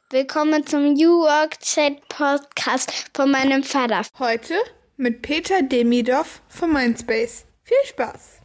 Willkommen zum New Work Chat Podcast von meinem Vater. Heute mit Peter Demidov von Mindspace. Viel Spaß!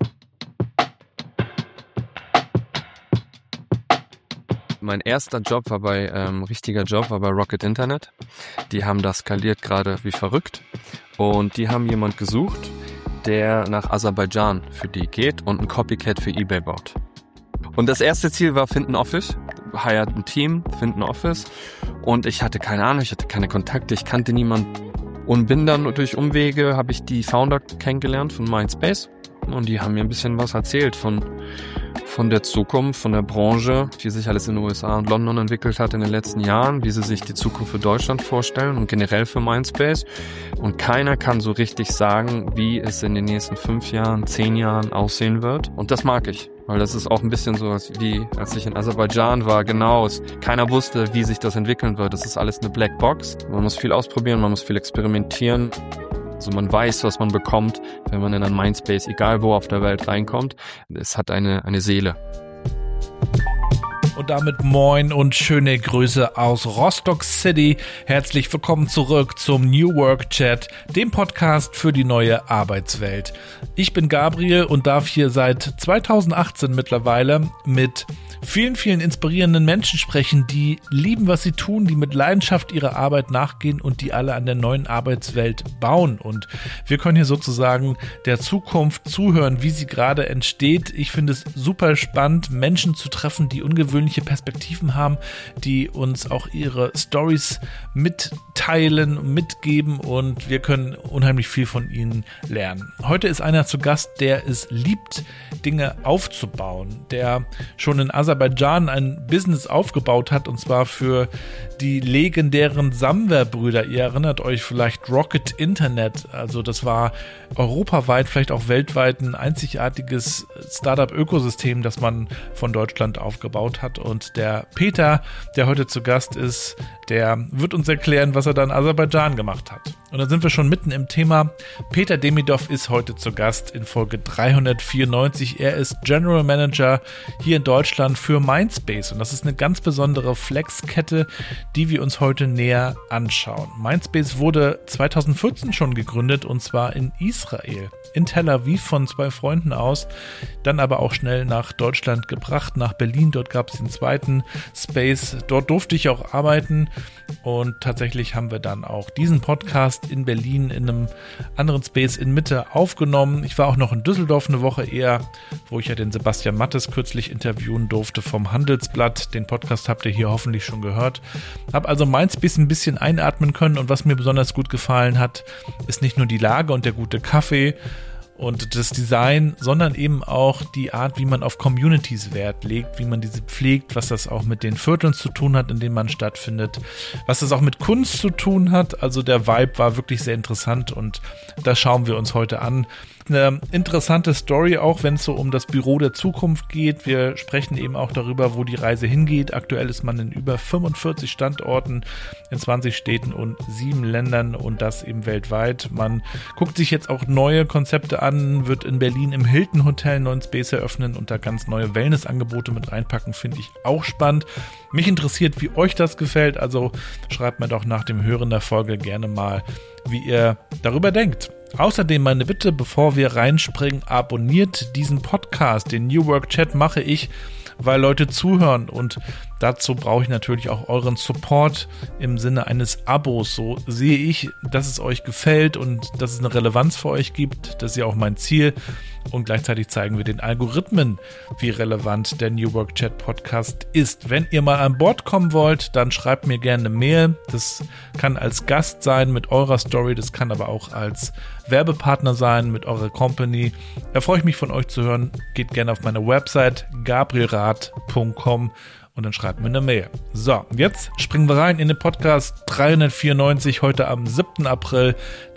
Mein erster Job war richtiger Job war bei Rocket Internet. Die haben das skaliert gerade wie verrückt und die haben jemand gesucht, der nach Aserbaidschan für die geht und ein Copycat für eBay baut. Und das erste Ziel war, find ein Office, hire ein Team, find ein Office. Und ich hatte keine Ahnung, ich hatte keine Kontakte, ich kannte niemanden. Und bin dann durch Umwege, habe ich die Founder kennengelernt von Mindspace. Und die haben mir ein bisschen was erzählt von der Zukunft, von der Branche, wie sich alles in den USA und London entwickelt hat in den letzten Jahren, wie sie sich die Zukunft für Deutschland vorstellen und generell für Mindspace. Und keiner kann so richtig sagen, wie es in den nächsten 5 Jahren, 10 Jahren aussehen wird. Und das mag ich, weil das ist auch ein bisschen so, wie als ich in Aserbaidschan war, genau. Keiner wusste, wie sich das entwickeln wird. Das ist alles eine Blackbox. Man muss viel ausprobieren, man muss viel experimentieren. Also man weiß, was man bekommt, wenn man in ein Mindspace, egal wo auf der Welt, reinkommt. Es hat eine Seele. Und damit moin und schöne Grüße aus Rostock City. Herzlich willkommen zurück zum New Work Chat, dem Podcast für die neue Arbeitswelt. Ich bin Gabriel und darf hier seit 2018 mittlerweile mit vielen, vielen inspirierenden Menschen sprechen, die lieben, was sie tun, die mit Leidenschaft ihrer Arbeit nachgehen und die alle an der neuen Arbeitswelt bauen. Und wir können hier sozusagen der Zukunft zuhören, wie sie gerade entsteht. Ich finde es super spannend, Menschen zu treffen, die ungewöhnliche Perspektiven haben, die uns auch ihre Stories mitteilen, mitgeben und wir können unheimlich viel von ihnen lernen. Heute ist einer zu Gast, der es liebt, Dinge aufzubauen, der schon in Aserbaidschan ein Business aufgebaut hat und zwar für die legendären Samwer-Brüder. Ihr erinnert euch vielleicht Rocket Internet, also das war europaweit, vielleicht auch weltweit ein einzigartiges Startup-Ökosystem, das man von Deutschland aufgebaut hat. Und der Peter, der heute zu Gast ist, der wird uns erklären, was er da in Aserbaidschan gemacht hat. Und dann sind wir schon mitten im Thema. Peter Demidov ist heute zu Gast in Folge 394. Er ist General Manager hier in Deutschland für Mindspace. Und das ist eine ganz besondere Flexkette, die wir uns heute näher anschauen. Mindspace wurde 2014 schon gegründet und zwar in Israel, in Tel Aviv von 2 Freunden aus, dann aber auch schnell nach Deutschland gebracht, nach Berlin. Dort gab es den zweiten Space. Dort durfte ich auch arbeiten und tatsächlich haben wir dann auch diesen Podcast in Berlin in einem anderen Space in Mitte aufgenommen. Ich war auch noch in Düsseldorf eine Woche eher, wo ich ja den Sebastian Mattes kürzlich interviewen durfte vom Handelsblatt. Den Podcast habt ihr hier hoffentlich schon gehört. Habe also Mindspace ein bisschen einatmen können und was mir besonders gut gefallen hat, ist nicht nur die Lage und der gute Kaffee und das Design, sondern eben auch die Art, wie man auf Communities Wert legt, wie man diese pflegt, was das auch mit den Vierteln zu tun hat, in denen man stattfindet, was das auch mit Kunst zu tun hat. Also der Vibe war wirklich sehr interessant und das schauen wir uns heute an. Eine interessante Story auch, wenn es so um das Büro der Zukunft geht. Wir sprechen eben auch darüber, wo die Reise hingeht. Aktuell ist man in über 45 Standorten in 20 Städten und 7 Ländern und das eben weltweit. Man guckt sich jetzt auch neue Konzepte an, wird in Berlin im Hilton Hotel einen neuen Space eröffnen und da ganz neue Wellnessangebote mit reinpacken, finde ich auch spannend. Mich interessiert, wie euch das gefällt, also schreibt mir doch nach dem Hören der Folge gerne mal, wie ihr darüber denkt. Außerdem meine Bitte, bevor wir reinspringen, abonniert diesen Podcast. Den New Work Chat mache ich, weil Leute zuhören und dazu brauche ich natürlich auch euren Support im Sinne eines Abos. So sehe ich, dass es euch gefällt und dass es eine Relevanz für euch gibt. Das ist ja auch mein Ziel. Und gleichzeitig zeigen wir den Algorithmen, wie relevant der New Work Chat Podcast ist. Wenn ihr mal an Bord kommen wollt, dann schreibt mir gerne eine Mail. Das kann als Gast sein mit eurer Story, das kann aber auch als Werbepartner sein mit eurer Company. Da freue ich mich von euch zu hören. Geht gerne auf meine Website gabrielrath.com und dann schreibt mir eine Mail. So, jetzt springen wir rein in den Podcast 394, heute am 7. April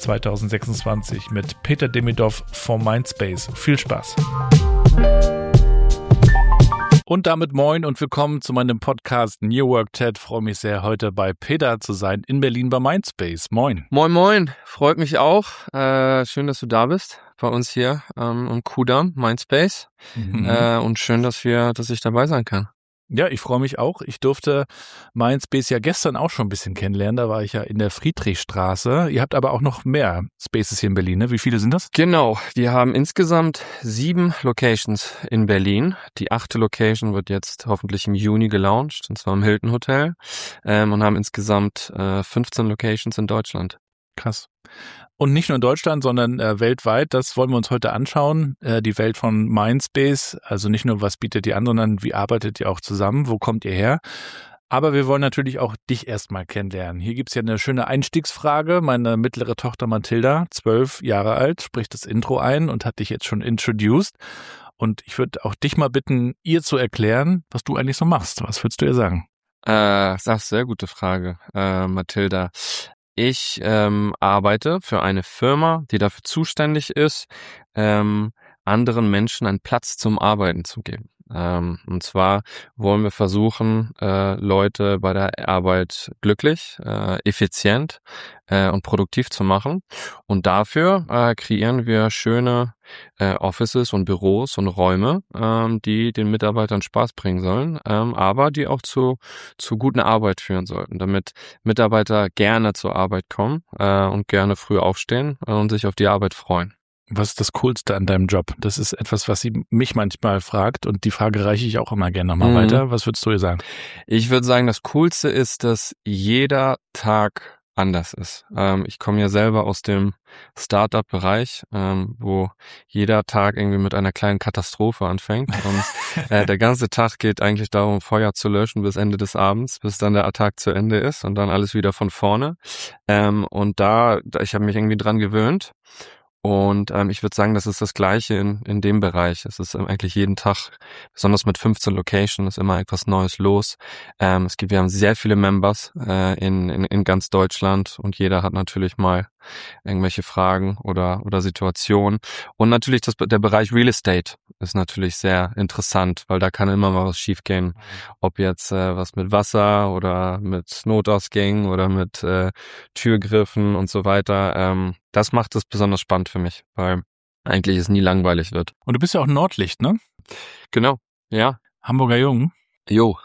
2026 mit Peter Demidov von Mindspace. Viel Spaß! Und damit moin und willkommen zu meinem Podcast New Work Chat. Freue mich sehr, heute bei Peter zu sein in Berlin bei Mindspace. Moin. Moin, moin. Freut mich auch. Schön, dass du da bist bei uns hier im Kudamm, Mindspace. Und schön, dass ich dabei sein kann. Ja, ich freue mich auch. Ich durfte Mindspace ja gestern auch schon ein bisschen kennenlernen. Da war ich ja in der Friedrichstraße. Ihr habt aber auch noch mehr Spaces hier in Berlin, ne? Wie viele sind das? Genau, wir haben insgesamt 7 Locations in Berlin. Die 8. Location wird jetzt hoffentlich im Juni gelauncht, und zwar im Hilton Hotel. Und haben insgesamt 15 Locations in Deutschland. Krass. Und nicht nur in Deutschland, sondern weltweit. Das wollen wir uns heute anschauen. Die Welt von Mindspace. Also nicht nur, was bietet ihr an, sondern wie arbeitet ihr auch zusammen? Wo kommt ihr her? Aber wir wollen natürlich auch dich erstmal kennenlernen. Hier gibt's ja eine schöne Einstiegsfrage. Meine mittlere Tochter Mathilda, 12 Jahre alt, spricht das Intro ein und hat dich jetzt schon introduced. Und ich würde auch dich mal bitten, ihr zu erklären, was du eigentlich so machst. Was würdest du ihr sagen? Das ist eine sehr gute Frage, Mathilda. Ich arbeite für eine Firma, die dafür zuständig ist, anderen Menschen einen Platz zum Arbeiten zu geben. Und zwar wollen wir versuchen, Leute bei der Arbeit glücklich, effizient und produktiv zu machen. Und dafür kreieren wir schöne Offices und Büros und Räume, die den Mitarbeitern Spaß bringen sollen, aber die auch zu guten Arbeit führen sollten, damit Mitarbeiter gerne zur Arbeit kommen und gerne früh aufstehen und sich auf die Arbeit freuen. Was ist das Coolste an deinem Job? Das ist etwas, was sie mich manchmal fragt, und die Frage reiche ich auch immer gerne nochmal weiter. Was würdest du ihr sagen? Ich würde sagen, das Coolste ist, dass jeder Tag anders ist. Ich komme ja selber aus dem Startup-Bereich, wo jeder Tag irgendwie mit einer kleinen Katastrophe anfängt. Und der ganze Tag geht eigentlich darum, Feuer zu löschen bis Ende des Abends, bis dann der Tag zu Ende ist und dann alles wieder von vorne. Und ich habe mich irgendwie dran gewöhnt. Und ich würde sagen, das ist das Gleiche in dem Bereich. Es ist eigentlich jeden Tag, besonders mit 15 Locations, ist immer etwas Neues los. Wir haben sehr viele Members in ganz Deutschland, und jeder hat natürlich mal irgendwelche Fragen oder Situationen. Und natürlich der Bereich Real Estate ist natürlich sehr interessant, weil da kann immer mal was schiefgehen. Ob jetzt was mit Wasser oder mit Notausgängen oder mit Türgriffen und so weiter. Das macht es besonders spannend für mich, weil eigentlich es nie langweilig wird. Und du bist ja auch Nordlicht, ne? Genau, ja. Hamburger Jung. Jo,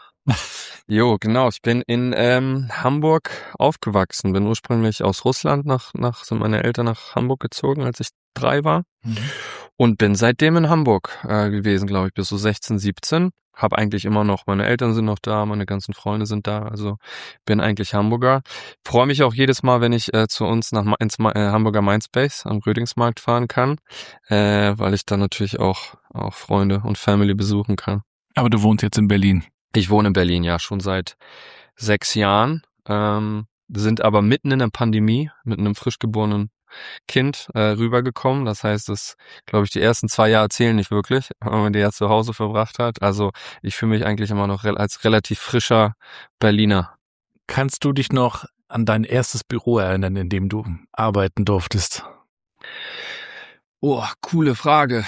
genau. Ich bin in Hamburg aufgewachsen. Bin ursprünglich aus Russland sind meine Eltern nach Hamburg gezogen, als ich 3 war. Und bin seitdem in Hamburg gewesen, glaube ich, bis so 16, 17. Hab eigentlich immer noch, meine Eltern sind noch da, meine ganzen Freunde sind da, also bin eigentlich Hamburger. Freue mich auch jedes Mal, wenn ich zu uns ins Hamburger Mindspace am Rödingsmarkt fahren kann, weil ich dann natürlich auch Freunde und Family besuchen kann. Aber du wohnst jetzt in Berlin. Ich wohne in Berlin, ja, schon seit 6 Jahren, sind aber mitten in der Pandemie mit einem frisch geborenen Kind rübergekommen. Das heißt, glaube ich, die ersten 2 Jahre zählen nicht wirklich, wenn man die ja zu Hause verbracht hat. Also ich fühle mich eigentlich immer noch als relativ frischer Berliner. Kannst du dich noch an dein erstes Büro erinnern, in dem du arbeiten durftest? Oh, coole Frage.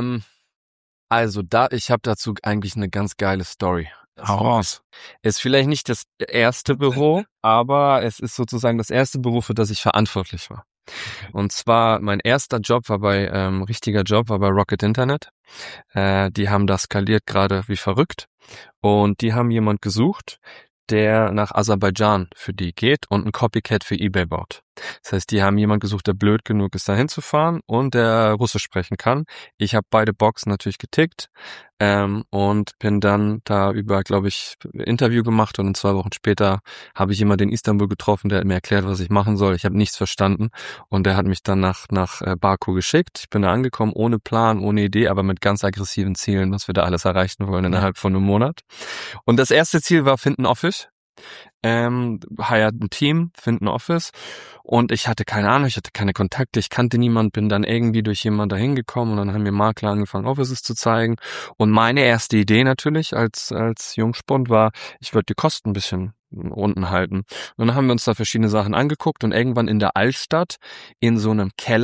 Ich habe dazu eigentlich eine ganz geile Story. Hau raus. Ist vielleicht nicht das erste Büro, aber es ist sozusagen das erste Büro, für das ich verantwortlich war. Und zwar mein erster Job war richtiger Job war bei Rocket Internet. Die haben das skaliert gerade wie verrückt, und die haben jemand gesucht, der nach Aserbaidschan für die geht und ein Copycat für eBay baut. Das heißt, die haben jemand gesucht, der blöd genug ist, da hinzufahren und der Russisch sprechen kann. Ich habe beide Boxen natürlich getickt und bin dann da über, glaube ich, Interview gemacht, und 2 Wochen später habe ich jemanden in Istanbul getroffen, der hat mir erklärt, was ich machen soll. Ich habe nichts verstanden, und der hat mich dann nach Baku geschickt. Ich bin da angekommen, ohne Plan, ohne Idee, aber mit ganz aggressiven Zielen, was wir da alles erreichen wollen innerhalb von einem Monat. Und das erste Ziel war, finden Office. Hired ein Team, finden Office, und ich hatte keine Ahnung, ich hatte keine Kontakte, ich kannte niemand, bin dann irgendwie durch jemanden dahin gekommen, und dann haben mir Makler angefangen, Offices zu zeigen, und meine erste Idee natürlich als Jungspund war, ich würde die Kosten ein bisschen unten halten. Und dann haben wir uns da verschiedene Sachen angeguckt, und irgendwann in der Altstadt in so einem Keller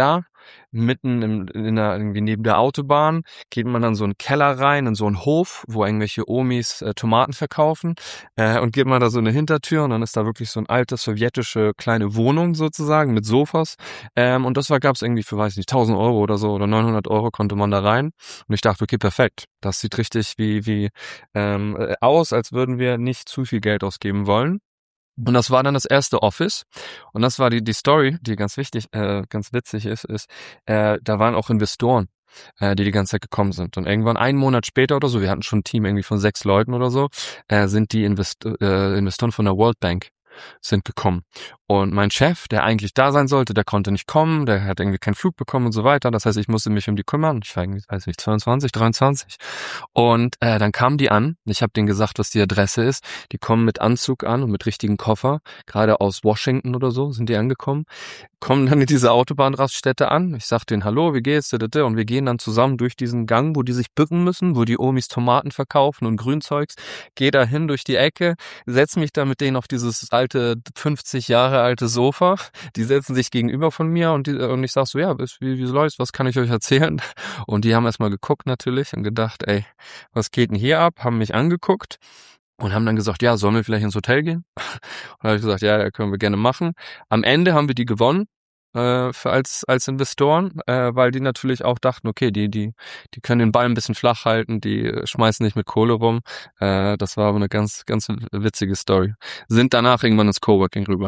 mitten irgendwie neben der Autobahn, geht man dann so einen Keller rein, in so einen Hof, wo irgendwelche Omis Tomaten verkaufen, und geht man da so eine Hintertür und dann ist da wirklich so eine alte sowjetische kleine Wohnung sozusagen mit Sofas, und das gab's irgendwie für, weiß nicht, 1.000 Euro oder so oder 900 Euro konnte man da rein und ich dachte, okay, perfekt, das sieht richtig wie aus, als würden wir nicht zu viel Geld ausgeben wollen. Und das war dann das erste Office. Und das war die Story, die ganz wichtig, ganz witzig ist, da waren auch Investoren, die ganze Zeit gekommen sind. Und irgendwann 1 Monat später oder so, wir hatten schon ein Team irgendwie von 6 Leuten oder so, sind die Investoren von der World Bank sind gekommen. Und mein Chef, der eigentlich da sein sollte, der konnte nicht kommen, der hat irgendwie keinen Flug bekommen und so weiter. Das heißt, ich musste mich um die kümmern. Ich war irgendwie, weiß nicht, 22, 23. Und dann kamen die an. Ich habe denen gesagt, was die Adresse ist. Die kommen mit Anzug an und mit richtigen Koffer. Gerade aus Washington oder so sind die angekommen. Kommen dann in diese Autobahnraststätte an. Ich sag denen, hallo, wie geht's? Und wir gehen dann zusammen durch diesen Gang, wo die sich bücken müssen, wo die Omis Tomaten verkaufen und Grünzeugs. Geh da hin durch die Ecke, setz mich da mit denen auf dieses alte, 50 Jahre alte Sofa. Die setzen sich gegenüber von mir und ich sag so, ja, wie läuft's? Was kann ich euch erzählen? Und die haben erstmal geguckt natürlich und gedacht, ey, was geht denn hier ab? Haben mich angeguckt. Und haben dann gesagt, ja, sollen wir vielleicht ins Hotel gehen? Und da habe ich gesagt, ja, können wir gerne machen. Am Ende haben wir die gewonnen als Investoren, weil die natürlich auch dachten, okay, die können den Ball ein bisschen flach halten, die schmeißen nicht mit Kohle rum. Das war aber eine ganz, ganz witzige Story. Sind danach irgendwann ins Coworking rüber.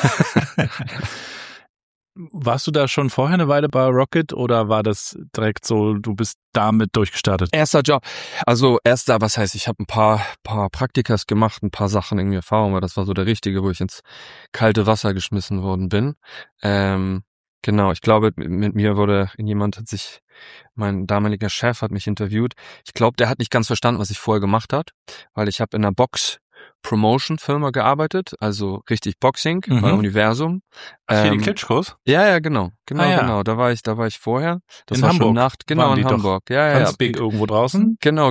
Warst du da schon vorher eine Weile bei Rocket oder war das direkt so, du bist damit durchgestartet? Erster Job. Also was heißt, ich habe ein paar Praktikas gemacht, ein paar Sachen, irgendwie Erfahrung, weil das war so der richtige, wo ich ins kalte Wasser geschmissen worden bin. Genau, ich glaube, mit mir mein damaliger Chef hat mich interviewt. Ich glaube, der hat nicht ganz verstanden, was ich vorher gemacht hat, weil ich habe in einer Box-Promotion-Firma gearbeitet, also richtig Boxing bei Universum. Für die Klitschkos? Ja, genau. Genau. Da war ich vorher. Das in war Hamburg. Schon in Hamburg. Ja. Wandsbek irgendwo draußen? Genau.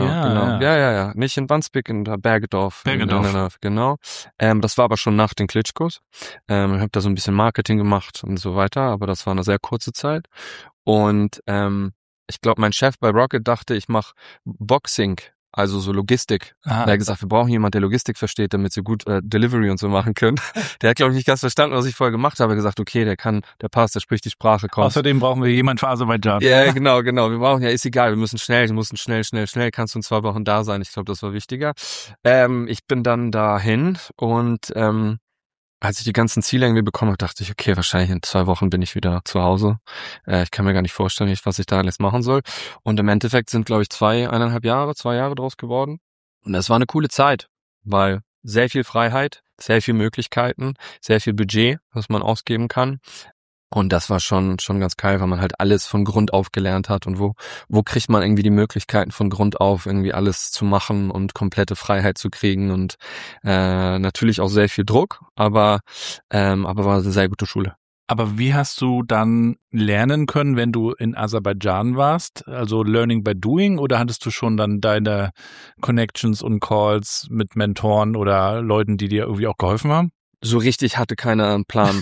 Ja. Nicht in Wandsbek, in Bergedorf. Genau. Das war aber schon nach den Klitschkos. Ich habe da so ein bisschen Marketing gemacht und so weiter, aber das war eine sehr kurze Zeit. Und ich glaube, mein Chef bei Rocket dachte, ich mache Boxing, also so Logistik. Er hat gesagt, wir brauchen jemanden, der Logistik versteht, damit sie gut Delivery und so machen können. Der hat, glaube ich, nicht ganz verstanden, was ich vorher gemacht habe. Er hat gesagt, okay, der passt, der spricht die Sprache, kommt. Außerdem brauchen wir jemanden für Aserbaidschan. Ja, genau. Wir brauchen, ist egal, wir mussten schnell, kannst du in 2 Wochen da sein. Ich glaube, das war wichtiger. Ich bin dann dahin und als ich die ganzen Ziele irgendwie bekommen habe, dachte ich, okay, wahrscheinlich in 2 Wochen bin ich wieder zu Hause. Ich kann mir gar nicht vorstellen, was ich da alles machen soll. Und im Endeffekt sind, glaube ich, 2 Jahre draus geworden. Und das war eine coole Zeit, weil sehr viel Freiheit, sehr viel Möglichkeiten, sehr viel Budget, was man ausgeben kann. Und das war schon ganz geil, weil man halt alles von Grund auf gelernt hat und wo kriegt man irgendwie die Möglichkeiten von Grund auf irgendwie alles zu machen und komplette Freiheit zu kriegen und natürlich auch sehr viel Druck, aber war eine sehr gute Schule. Aber wie hast du dann lernen können, wenn du in Aserbaidschan warst? Also Learning by Doing oder hattest du schon dann deine Connections und Calls mit Mentoren oder Leuten, die dir irgendwie auch geholfen haben? So richtig hatte keiner einen Plan.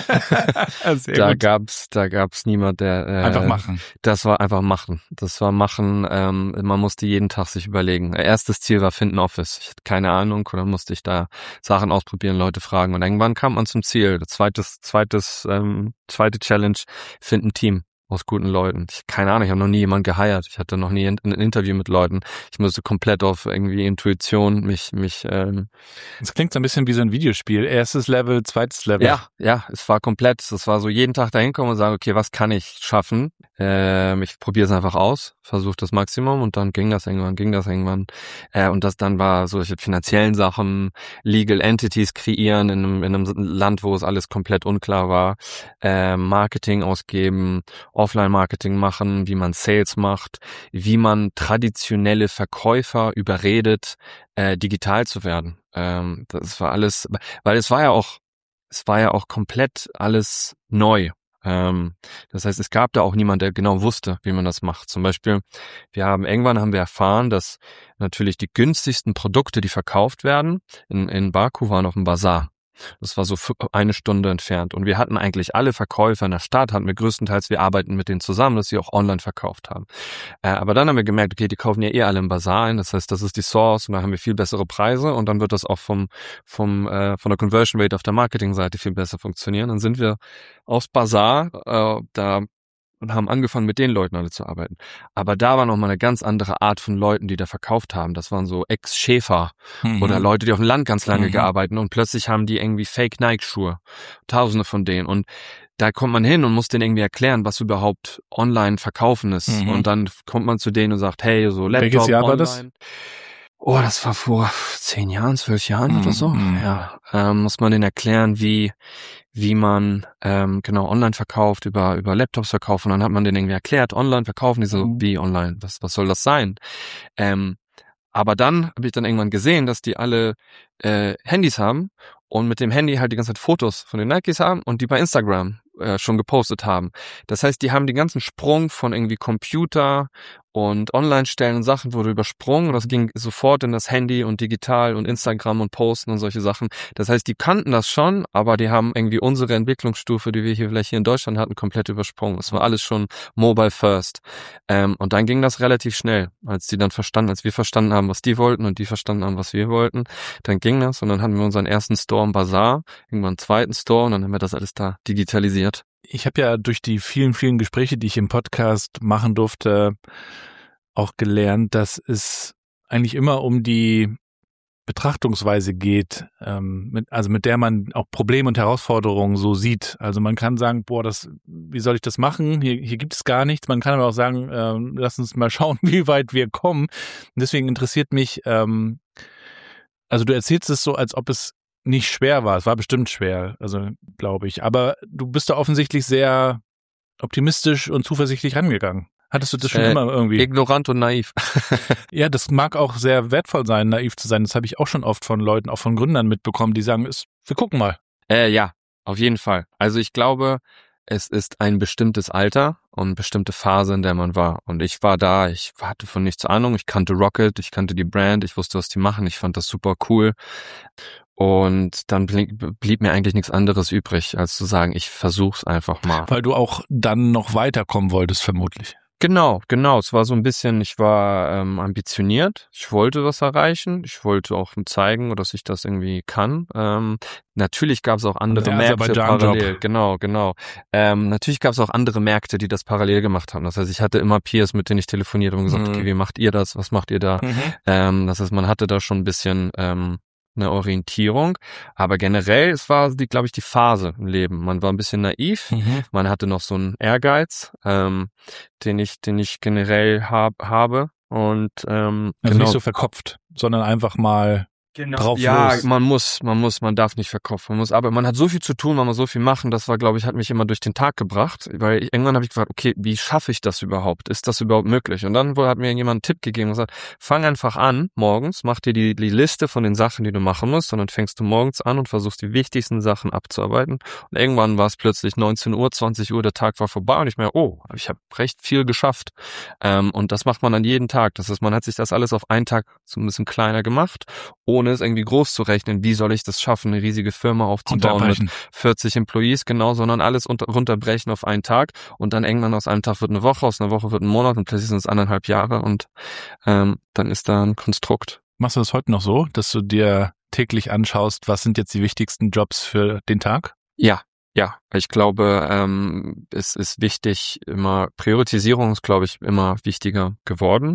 Da gab's niemand, der einfach machen. Das war einfach machen. Man musste jeden Tag sich überlegen. Erstes Ziel war finden Office. Ich hatte keine Ahnung und dann musste ich da Sachen ausprobieren, Leute fragen und irgendwann kam man zum Ziel. Zweite Challenge, finden Team aus guten Leuten. Keine Ahnung, ich habe noch nie jemanden geheiert. Ich hatte noch nie ein Interview mit Leuten. Ich musste komplett auf irgendwie Intuition mich Das klingt so ein bisschen wie so ein Videospiel. Erstes Level, zweites Level. Ja, es war komplett. Es war so jeden Tag dahin kommen und sagen, okay, was kann ich schaffen? Ich probiere es einfach aus, versuche das Maximum und dann ging das irgendwann. Und das dann war solche finanziellen Sachen, Legal Entities kreieren in einem Land, wo es alles komplett unklar war, Marketing ausgeben, Offline-Marketing machen, wie man Sales macht, wie man traditionelle Verkäufer überredet, digital zu werden. Das war alles, weil es war ja auch komplett alles neu. Das heißt, es gab da auch niemand, der genau wusste, wie man das macht. Zum Beispiel, irgendwann haben wir erfahren, dass natürlich die günstigsten Produkte, die verkauft werden, in Baku waren auf dem Bazar. Das war so 1 Stunde entfernt. Und wir hatten eigentlich alle Verkäufer in der Stadt, hatten wir größtenteils, wir arbeiten mit denen zusammen, dass sie auch online verkauft haben. Aber dann haben wir gemerkt, okay, die kaufen ja alle im Basar ein. Das heißt, das ist die Source und da haben wir viel bessere Preise und dann wird das auch von der Conversion Rate auf der Marketingseite viel besser funktionieren. Dann sind wir aufs Basar und haben angefangen, mit den Leuten alle zu arbeiten. Aber da war nochmal eine ganz andere Art von Leuten, die da verkauft haben. Das waren so Ex-Schäfer oder Leute, die auf dem Land ganz lange gearbeitet haben und plötzlich haben die irgendwie Fake-Nike-Schuhe. Tausende von denen. Und da kommt man hin und muss denen irgendwie erklären, was überhaupt online verkaufen ist. Und dann kommt man zu denen und sagt, hey, so Laptop, welches Jahr online. War das? Oh, das war vor 10 Jahren, 12 Jahren oder so. Ja, muss man denen erklären, wie man genau online verkauft, über Laptops verkaufen. Und dann hat man denen irgendwie erklärt, online verkaufen, die so, wie online, was soll das sein? Aber dann habe ich dann irgendwann gesehen, dass die alle Handys haben und mit dem Handy halt die ganze Zeit Fotos von den Nikes haben und die bei Instagram schon gepostet haben. Das heißt, die haben den ganzen Sprung von irgendwie Computer und Online-Stellen und Sachen wurde übersprungen und das ging sofort in das Handy und digital und Instagram und Posten und solche Sachen. Das heißt, die kannten das schon, aber die haben irgendwie unsere Entwicklungsstufe, die wir vielleicht hier in Deutschland hatten, komplett übersprungen. Es war alles schon mobile first. Und dann ging das relativ schnell, als wir verstanden haben, was die wollten und die verstanden haben, was wir wollten, dann ging das und dann hatten wir unseren ersten Store im Basar, irgendwann einen zweiten Store und dann haben wir das alles da digitalisiert. Ich habe ja durch die vielen, vielen Gespräche, die ich im Podcast machen durfte, auch gelernt, dass es eigentlich immer um die Betrachtungsweise geht, mit der man auch Probleme und Herausforderungen so sieht. Also man kann sagen, wie soll ich das machen? Hier gibt es gar nichts. Man kann aber auch sagen, lass uns mal schauen, wie weit wir kommen. Und deswegen interessiert mich, also du erzählst es so, als ob es nicht schwer war. Es war bestimmt schwer, also glaube ich. Aber du bist da offensichtlich sehr optimistisch und zuversichtlich rangegangen. Hattest du das schon immer irgendwie? Ignorant und naiv. Ja, das mag auch sehr wertvoll sein, naiv zu sein. Das habe ich auch schon oft von Leuten, auch von Gründern mitbekommen, die sagen, wir gucken mal. Ja, auf jeden Fall. Also ich glaube, es ist ein bestimmtes Alter und eine bestimmte Phase, in der man war. Und ich war da, ich hatte von nichts Ahnung. Ich kannte Rocket, ich kannte die Brand, ich wusste, was die machen. Ich fand das super cool. Und dann blieb mir eigentlich nichts anderes übrig, als zu sagen, ich versuch's einfach mal. Weil du auch dann noch weiterkommen wolltest, vermutlich. Genau. Es war so ein bisschen, ich war ambitioniert. Ich wollte was erreichen. Ich wollte auch zeigen, dass ich das irgendwie kann. Natürlich gab es auch andere Märkte parallel. Genau. Natürlich gab es auch andere Märkte, die das parallel gemacht haben. Das heißt, ich hatte immer Peers, mit denen ich telefoniert habe und gesagt, okay, wie macht ihr das? Was macht ihr da? Das heißt, man hatte da schon ein bisschen eine Orientierung, aber generell, es war, glaube ich, die Phase im Leben. Man war ein bisschen naiv, man hatte noch so einen Ehrgeiz, den ich generell habe und also nicht so verkopft, sondern einfach mal drauf los. Man darf nicht verkaufen. Aber man hat so viel zu tun, man muss so viel machen. Das war, glaube ich, hat mich immer durch den Tag gebracht, weil irgendwann habe ich gefragt, okay, wie schaffe ich das überhaupt? Ist das überhaupt möglich? Und dann hat mir jemand einen Tipp gegeben und gesagt, fang einfach an morgens, mach dir die Liste von den Sachen, die du machen musst, und dann fängst du morgens an und versuchst die wichtigsten Sachen abzuarbeiten. Und irgendwann war es plötzlich 19 Uhr, 20 Uhr, der Tag war vorbei und ich merke, ich habe recht viel geschafft. Und das macht man an jeden Tag. Das heißt, man hat sich das alles auf einen Tag so ein bisschen kleiner gemacht, ohne es irgendwie groß zu rechnen, wie soll ich das schaffen, eine riesige Firma aufzubauen mit 40 Employees, genau, sondern alles runterbrechen auf einen Tag und dann irgendwann aus einem Tag wird eine Woche, aus einer Woche wird ein Monat und plötzlich sind es 1,5 Jahre und dann ist da ein Konstrukt. Machst du das heute noch so, dass du dir täglich anschaust, was sind jetzt die wichtigsten Jobs für den Tag? Ja, ich glaube, es ist wichtig, Priorisierung ist, glaube ich, immer wichtiger geworden.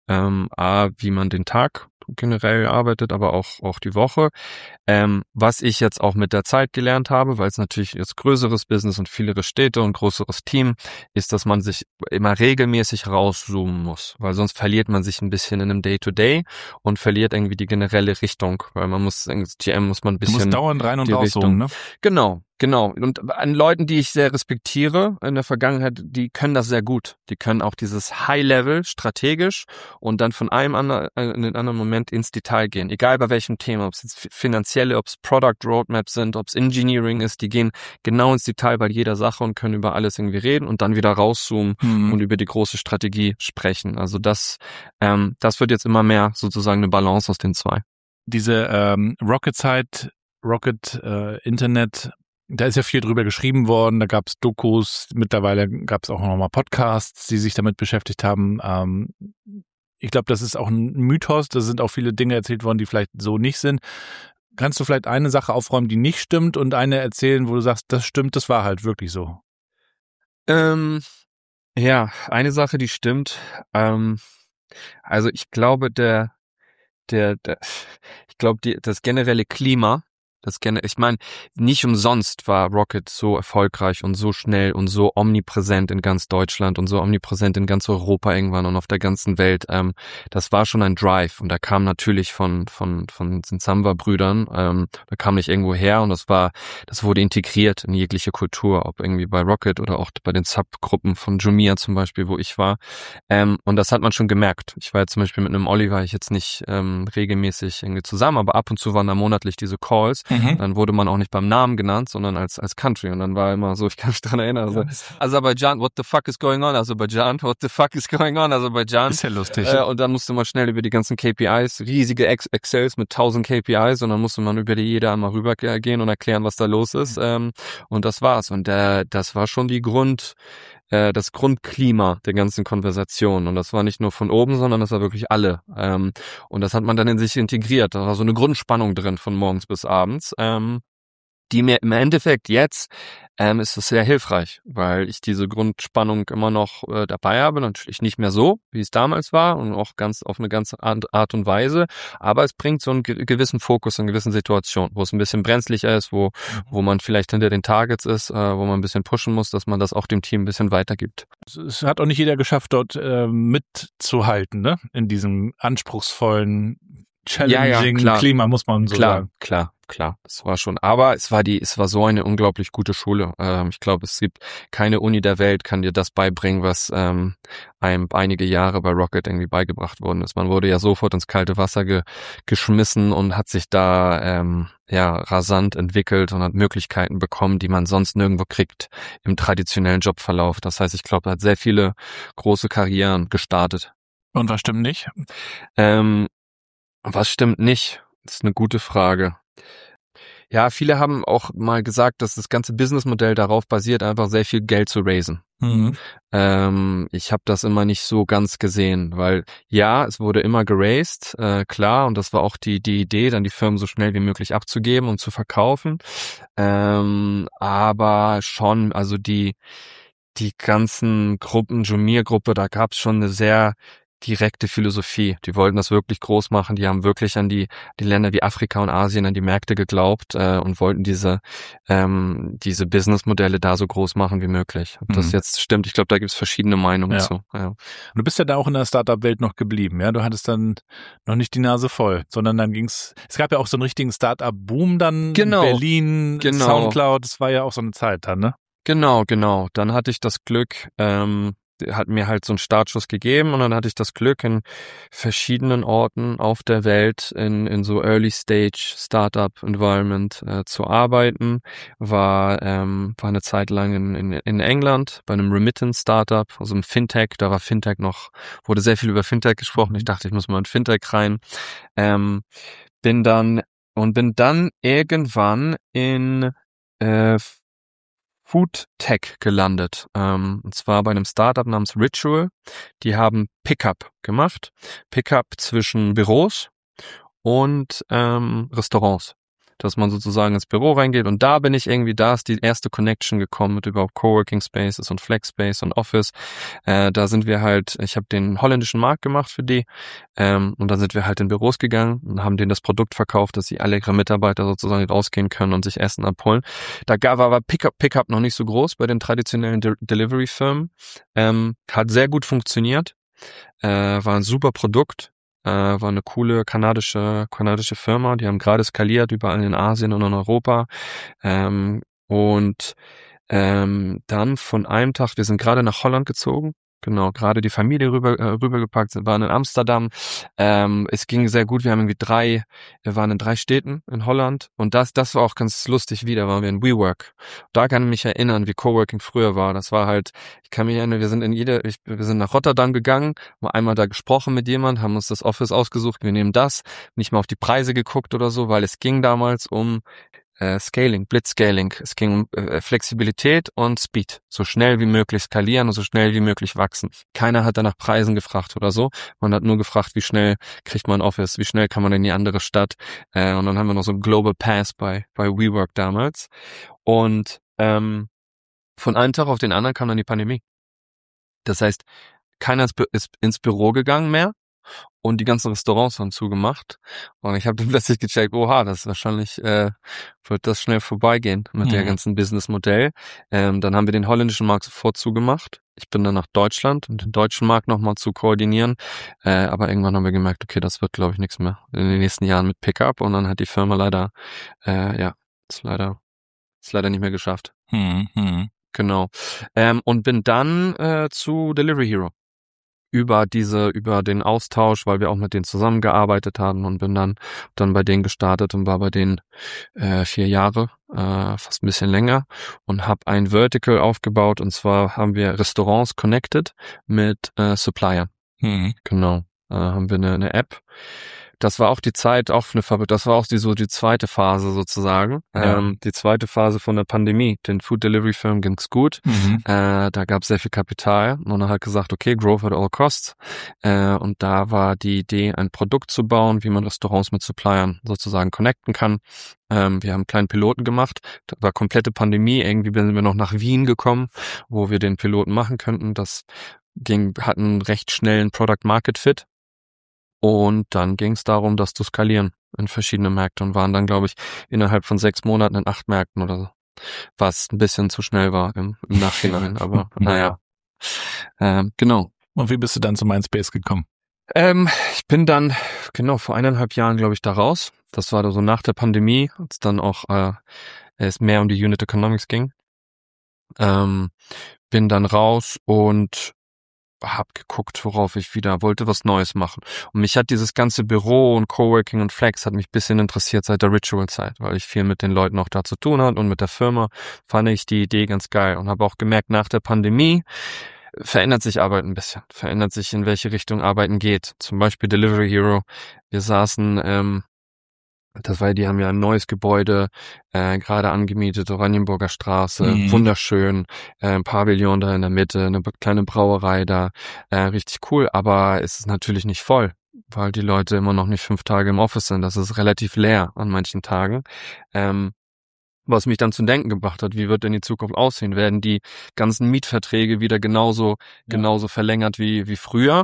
Wie man den Tag generell arbeitet, aber auch die Woche. Was ich jetzt auch mit der Zeit gelernt habe, weil es natürlich jetzt größeres Business und vielere Städte und größeres Team ist, dass man sich immer regelmäßig rauszoomen muss, weil sonst verliert man sich ein bisschen in einem Day-to-Day und verliert irgendwie die generelle Richtung, weil man muss, GM muss man ein bisschen... Du musst dauernd rein und rauszoomen, ne? Genau. Und an Leuten, die ich sehr respektiere in der Vergangenheit, die können das sehr gut. Die können auch dieses High-Level strategisch und dann von einem in den anderen Moment ins Detail gehen. Egal bei welchem Thema, ob es jetzt finanzielle, ob es Product Roadmaps sind, ob es Engineering ist, die gehen genau ins Detail bei jeder Sache und können über alles irgendwie reden und dann wieder rauszoomen und über die große Strategie sprechen. Also das wird jetzt immer mehr sozusagen eine Balance aus den zwei. Diese Rocket-Zeit Rocket Internet, da ist ja viel drüber geschrieben worden, da gab es Dokus, mittlerweile gab es auch nochmal Podcasts, die sich damit beschäftigt haben. Ich glaube, das ist auch ein Mythos, da sind auch viele Dinge erzählt worden, die vielleicht so nicht sind. Kannst du vielleicht eine Sache aufräumen, die nicht stimmt und eine erzählen, wo du sagst, das stimmt, das war halt wirklich so? Ja, eine Sache, die stimmt. Also ich glaube, das generelle Klima, ich meine, nicht umsonst war Rocket so erfolgreich und so schnell und so omnipräsent in ganz Deutschland und so omnipräsent in ganz Europa irgendwann und auf der ganzen Welt. Das war schon ein Drive und da kam natürlich von den Samba-Brüdern, da kam nicht irgendwo her und das wurde integriert in jegliche Kultur, ob irgendwie bei Rocket oder auch bei den Subgruppen von Jumia zum Beispiel, wo ich war. Und das hat man schon gemerkt. Ich war jetzt zum Beispiel mit einem Olli, war ich jetzt nicht regelmäßig irgendwie zusammen, aber ab und zu waren da monatlich diese Calls. Dann wurde man auch nicht beim Namen genannt, sondern als Country. Und dann war immer so, ich kann mich dran erinnern, also Aserbaidschan, what the fuck is going on? Aserbaidschan, what the fuck is going on? Aserbaidschan. Ist ja lustig. Und dann musste man schnell über die ganzen KPIs, riesige Excels mit 1000 KPIs und dann musste man über jede einmal rübergehen und erklären, was da los ist. Und das war's. Und das war schon das Grundklima der ganzen Konversation. Und das war nicht nur von oben, sondern das war wirklich alle. Und das hat man dann in sich integriert. Da war so eine Grundspannung drin von morgens bis abends. Die mir im Endeffekt jetzt ist es sehr hilfreich, weil ich diese Grundspannung immer noch dabei habe. Natürlich nicht mehr so, wie es damals war und auch ganz auf eine ganze Art und Weise. Aber es bringt so einen gewissen Fokus in gewissen Situationen, wo es ein bisschen brenzlicher ist, wo man vielleicht hinter den Targets ist, wo man ein bisschen pushen muss, dass man das auch dem Team ein bisschen weitergibt. Es hat auch nicht jeder geschafft, dort mitzuhalten, ne? In diesem anspruchsvollen, challenging Klima, muss man so sagen. Klar, das war schon. Aber es war so eine unglaublich gute Schule. Ich glaube, es gibt keine Uni der Welt, kann dir das beibringen, was einem einige Jahre bei Rocket irgendwie beigebracht worden ist. Man wurde ja sofort ins kalte Wasser geschmissen und hat sich da rasant entwickelt und hat Möglichkeiten bekommen, die man sonst nirgendwo kriegt im traditionellen Jobverlauf. Das heißt, ich glaube, da hat sehr viele große Karrieren gestartet. Und was stimmt nicht? Was stimmt nicht? Das ist eine gute Frage. Ja, viele haben auch mal gesagt, dass das ganze Businessmodell darauf basiert, einfach sehr viel Geld zu raisen. Ich habe das immer nicht so ganz gesehen, weil ja, es wurde immer geraced, klar, und das war auch die Idee, dann die Firmen so schnell wie möglich abzugeben und zu verkaufen. Aber schon, also die ganzen Gruppen, Jumia-Gruppe, da gab es schon eine sehr direkte Philosophie. Die wollten das wirklich groß machen. Die haben wirklich an die Länder wie Afrika und Asien, an die Märkte geglaubt und wollten diese Businessmodelle da so groß machen wie möglich. Ob das jetzt stimmt, ich glaube, da gibt es verschiedene Meinungen zu. Ja. Und du bist ja da auch in der Startup-Welt noch geblieben, ja? Du hattest dann noch nicht die Nase voll, sondern dann es gab ja auch so einen richtigen Startup-Boom dann in Berlin, Soundcloud, das war ja auch so eine Zeit dann, ne? Genau. Dann hatte ich das Glück, hat mir halt so einen Startschuss gegeben und dann hatte ich das Glück, in verschiedenen Orten auf der Welt in so Early Stage Startup Environment zu arbeiten. War eine Zeit lang in England bei einem Remittance Startup, also im Fintech. Da war Fintech wurde sehr viel über Fintech gesprochen. Ich dachte, ich muss mal in Fintech rein. Bin dann irgendwann in Food Tech gelandet. Und zwar bei einem Startup namens Ritual. Die haben Pickup gemacht. Pickup zwischen Büros und Restaurants. Dass man sozusagen ins Büro reingeht und da ist die erste Connection gekommen mit überhaupt Coworking Spaces und Flex Space und Office. Da sind wir halt, ich habe den holländischen Markt gemacht für die und dann sind wir halt in Büros gegangen und haben denen das Produkt verkauft, dass sie alle ihre Mitarbeiter sozusagen rausgehen können und sich Essen abholen. Da war aber Pickup noch nicht so groß bei den traditionellen Delivery-Firmen. Hat sehr gut funktioniert, war ein super Produkt. War eine coole kanadische Firma, die haben gerade skaliert, überall in Asien und in Europa. Und dann von einem Tag, wir sind gerade nach Holland gezogen, Genau, gerade die Familie rübergepackt, waren in Amsterdam. Es ging sehr gut. Wir waren in 3 Städten in Holland und das war auch ganz lustig wieder, waren wir in WeWork. Da kann ich mich erinnern, wie Coworking früher war. Das war halt, ich kann mich erinnern, wir sind nach Rotterdam gegangen, haben einmal da gesprochen mit jemand, haben uns das Office ausgesucht, wir nehmen das, nicht mal auf die Preise geguckt oder so, weil es ging damals um Scaling, Blitzscaling. Es ging um Flexibilität und Speed. So schnell wie möglich skalieren und so schnell wie möglich wachsen. Keiner hat da nach Preisen gefragt oder so. Man hat nur gefragt, wie schnell kriegt man ein Office, wie schnell kann man in die andere Stadt. Und dann haben wir noch so einen Global Pass bei WeWork damals. Und von einem Tag auf den anderen kam dann die Pandemie. Das heißt, keiner ist ins Büro gegangen mehr. Und die ganzen Restaurants haben zugemacht. Und ich habe dann plötzlich gecheckt, oha, das ist wahrscheinlich, wird das schnell vorbeigehen mit der ganzen Businessmodell. Dann haben wir den holländischen Markt sofort zugemacht. Ich bin dann nach Deutschland, um den deutschen Markt nochmal zu koordinieren. Aber irgendwann haben wir gemerkt, okay, das wird, glaube ich, nichts mehr in den nächsten Jahren mit Pickup. Und dann hat die Firma leider, ist leider nicht mehr geschafft. Genau. Und bin dann zu Delivery Hero. Über den Austausch, weil wir auch mit denen zusammengearbeitet haben und bin dann bei denen gestartet und war bei denen 4 Jahre, fast ein bisschen länger und habe ein Vertical aufgebaut und zwar haben wir Restaurants connected mit Suppliern. Genau, haben wir eine App. Das war auch die Zeit, das war auch die zweite Phase sozusagen. Ja. Die zweite Phase von der Pandemie. Den Food Delivery Firmen ging's gut. Da gab es sehr viel Kapital und er hat gesagt, okay, Growth at all costs. Und da war die Idee, ein Produkt zu bauen, wie man Restaurants mit Suppliern sozusagen connecten kann. Wir haben einen kleinen Piloten gemacht. Da war komplette Pandemie. Irgendwie sind wir noch nach Wien gekommen, wo wir den Piloten machen könnten. Hat einen recht schnellen Product Market Fit. Und dann ging es darum, das zu skalieren in verschiedene Märkte und waren dann, glaube ich, innerhalb von 6 Monaten in 8 Märkten oder so. Was ein bisschen zu schnell war im Nachhinein, aber naja. Genau. Und wie bist du dann zu Mindspace gekommen? Ich bin dann, genau, vor 1,5 Jahren, glaube ich, da raus. Das war so nach der Pandemie, als dann auch es mehr um die Unit Economics ging. Bin dann raus und hab geguckt, worauf ich wollte was Neues machen. Und mich hat dieses ganze Büro und Coworking und Flex hat mich ein bisschen interessiert seit der Ritual-Zeit, weil ich viel mit den Leuten auch da zu tun hatte und mit der Firma fand ich die Idee ganz geil und habe auch gemerkt, nach der Pandemie verändert sich Arbeit ein bisschen, verändert sich, in welche Richtung Arbeiten geht. Zum Beispiel Delivery Hero. Wir saßen, die haben ja ein neues Gebäude gerade angemietet, Oranienburger Straße, wunderschön, ein Pavillon da in der Mitte, eine kleine Brauerei da, richtig cool, aber es ist natürlich nicht voll, weil die Leute immer noch nicht 5 Tage im Office sind, das ist relativ leer an manchen Tagen. Was mich dann zu denken gebracht hat, wie wird denn die Zukunft aussehen? Werden die ganzen Mietverträge wieder genauso verlängert wie früher?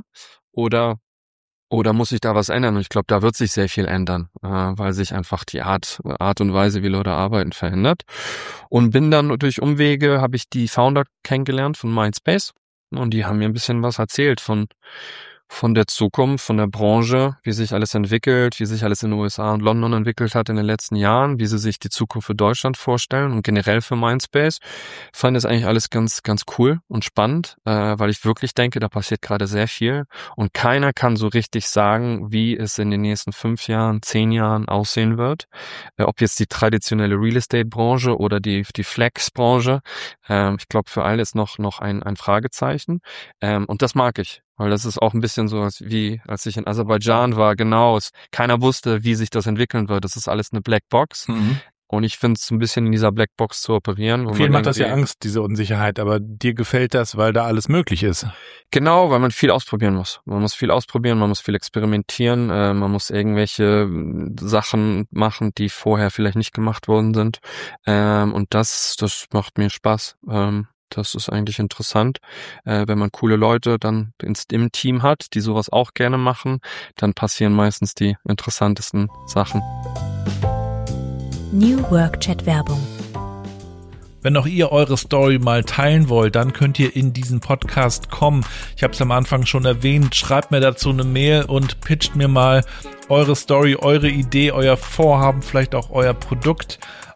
Oder muss sich da was ändern? Und ich glaube, da wird sich sehr viel ändern, weil sich einfach die Art und Weise, wie Leute arbeiten, verändert. Und bin dann durch Umwege, habe ich die Founder kennengelernt von Mindspace. Und die haben mir ein bisschen was erzählt von der Zukunft, von der Branche, wie sich alles entwickelt, wie sich alles in den USA und London entwickelt hat in den letzten Jahren, wie sie sich die Zukunft für Deutschland vorstellen und generell für Mindspace. Fand das eigentlich alles ganz, ganz cool und spannend, weil ich wirklich denke, da passiert gerade sehr viel und keiner kann so richtig sagen, wie es in den nächsten 5 Jahren, 10 Jahren aussehen wird. Ob jetzt die traditionelle Real Estate Branche oder die Flex Branche. Ich glaube, für alle ist noch ein Fragezeichen. Und das mag ich. Weil das ist auch ein bisschen so, als ich in Aserbaidschan war, genau, keiner wusste, wie sich das entwickeln wird. Das ist alles eine Blackbox. Und ich finde es ein bisschen in dieser Blackbox zu operieren. Vielen macht das ja Angst, diese Unsicherheit, aber dir gefällt das, weil da alles möglich ist. Genau, weil man viel ausprobieren muss. Man muss viel ausprobieren, man muss viel experimentieren, man muss irgendwelche Sachen machen, die vorher vielleicht nicht gemacht worden sind. Und das macht mir Spaß. Das ist eigentlich interessant. Wenn man coole Leute dann im Team hat, die sowas auch gerne machen, dann passieren meistens die interessantesten Sachen. New Work Chat Werbung. Wenn auch ihr eure Story mal teilen wollt, dann könnt ihr in diesen Podcast kommen. Ich habe es am Anfang schon erwähnt, schreibt mir dazu eine Mail und pitcht mir mal eure Story, eure Idee, euer Vorhaben, vielleicht auch euer Produkt.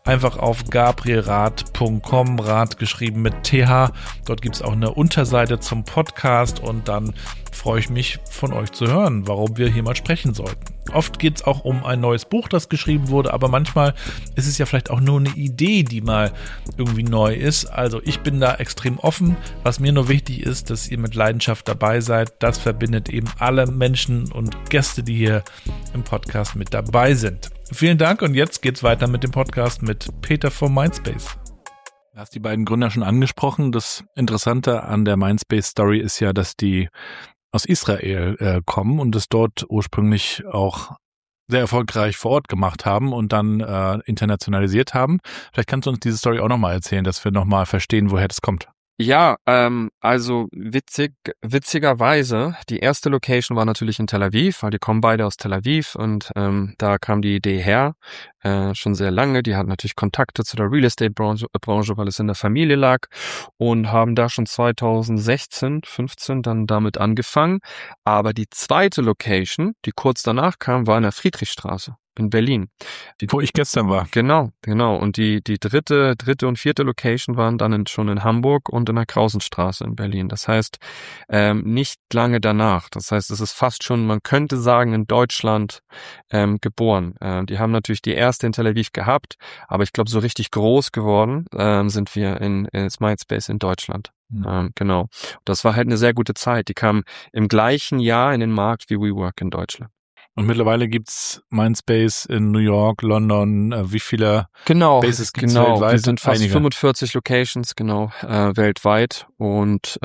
einfach auf gabrielrath.com, Rath geschrieben mit TH. Dort gibt es auch eine Unterseite zum Podcast und dann freue ich mich, von euch zu hören, warum wir hier mal sprechen sollten. Oft geht es auch um ein neues Buch, das geschrieben wurde, aber manchmal ist es ja vielleicht auch nur eine Idee, die mal irgendwie neu ist. Also ich bin da extrem offen. Was mir nur wichtig ist, dass ihr mit Leidenschaft dabei seid. Das verbindet eben alle Menschen und Gäste, die hier im Podcast mit dabei sind. Vielen Dank und jetzt geht's weiter mit dem Podcast mit Peter vom Mindspace. Du hast die beiden Gründer schon angesprochen. Das Interessante an der Mindspace-Story ist ja, dass die aus Israel kommen und es dort ursprünglich auch sehr erfolgreich vor Ort gemacht haben und dann internationalisiert haben. Vielleicht kannst du uns diese Story auch nochmal erzählen, dass wir nochmal verstehen, woher das kommt. Ja, also witzigerweise, die erste Location war natürlich in Tel Aviv, weil die kommen beide aus Tel Aviv und da kam die Idee her, schon sehr lange. Die hatten natürlich Kontakte zu der Real Estate Branche, weil es in der Familie lag und haben da schon 2016, 15 dann damit angefangen. Aber die zweite Location, die kurz danach kam, war in der Friedrichstraße in Berlin. Wo ich gestern war. Genau. Und die dritte und vierte Location waren dann schon in Hamburg und in der Krausenstraße in Berlin. Das heißt, nicht lange danach. Das heißt, es ist fast schon, man könnte sagen, in Deutschland geboren. Die haben natürlich die erste in Tel Aviv gehabt, aber ich glaube, so richtig groß geworden sind wir in Mindspace in Deutschland. Genau. Das war halt eine sehr gute Zeit. Die kamen im gleichen Jahr in den Markt wie WeWork in Deutschland. Und mittlerweile gibt's Mindspace in New York, London, wie viele Bases gibt's weltweit? Wir sind fast 45 Locations, weltweit und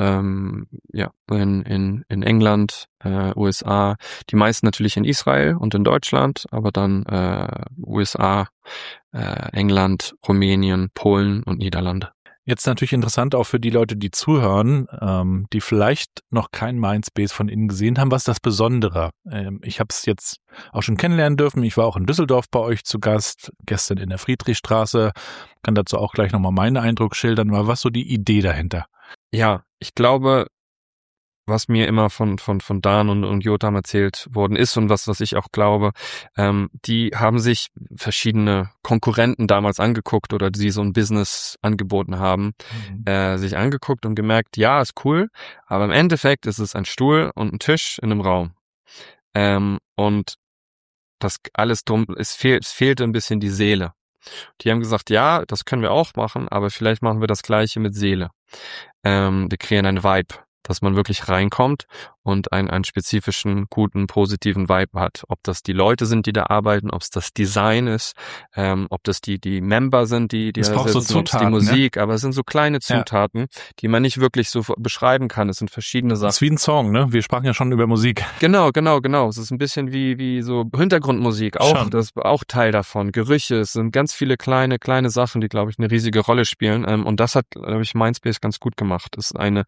in England, USA, die meisten natürlich in Israel und in Deutschland, aber dann USA, England, Rumänien, Polen und Niederlande. Jetzt natürlich interessant auch für die Leute, die zuhören, die vielleicht noch kein Mindspace von innen gesehen haben. Was ist das Besondere? Ich habe es jetzt auch schon kennenlernen dürfen. Ich war auch in Düsseldorf bei euch zu Gast, gestern in der Friedrichstraße. Kann dazu auch gleich nochmal meinen Eindruck schildern. Aber was so die Idee dahinter? Ja, ich glaube, was mir immer von Dan und Jotam erzählt worden ist und was ich auch glaube, die haben sich verschiedene Konkurrenten damals angeguckt oder die so ein Business angeboten haben, sich angeguckt und gemerkt, ja, ist cool, aber im Endeffekt ist es ein Stuhl und ein Tisch in einem Raum. Und das alles drum, es fehlte ein bisschen die Seele. Die haben gesagt, ja, das können wir auch machen, aber vielleicht machen wir das Gleiche mit Seele. Wir kreieren einen Vibe, dass man wirklich reinkommt und einen spezifischen, guten, positiven Vibe hat. Ob das die Leute sind, die da arbeiten, ob es das Design ist, ob das die Member sind, die da sitzen, so Zutaten, die Musik, ne? Aber es sind so kleine Zutaten, die man nicht wirklich so beschreiben kann. Es sind verschiedene Sachen. Das ist wie ein Song, ne? Wir sprachen ja schon über Musik. Genau. Es ist ein bisschen wie so Hintergrundmusik, auch das ist auch Teil davon. Gerüche, es sind ganz viele kleine Sachen, die, glaube ich, eine riesige Rolle spielen. Und das hat, glaube ich, Mindspace ganz gut gemacht. Es ist eine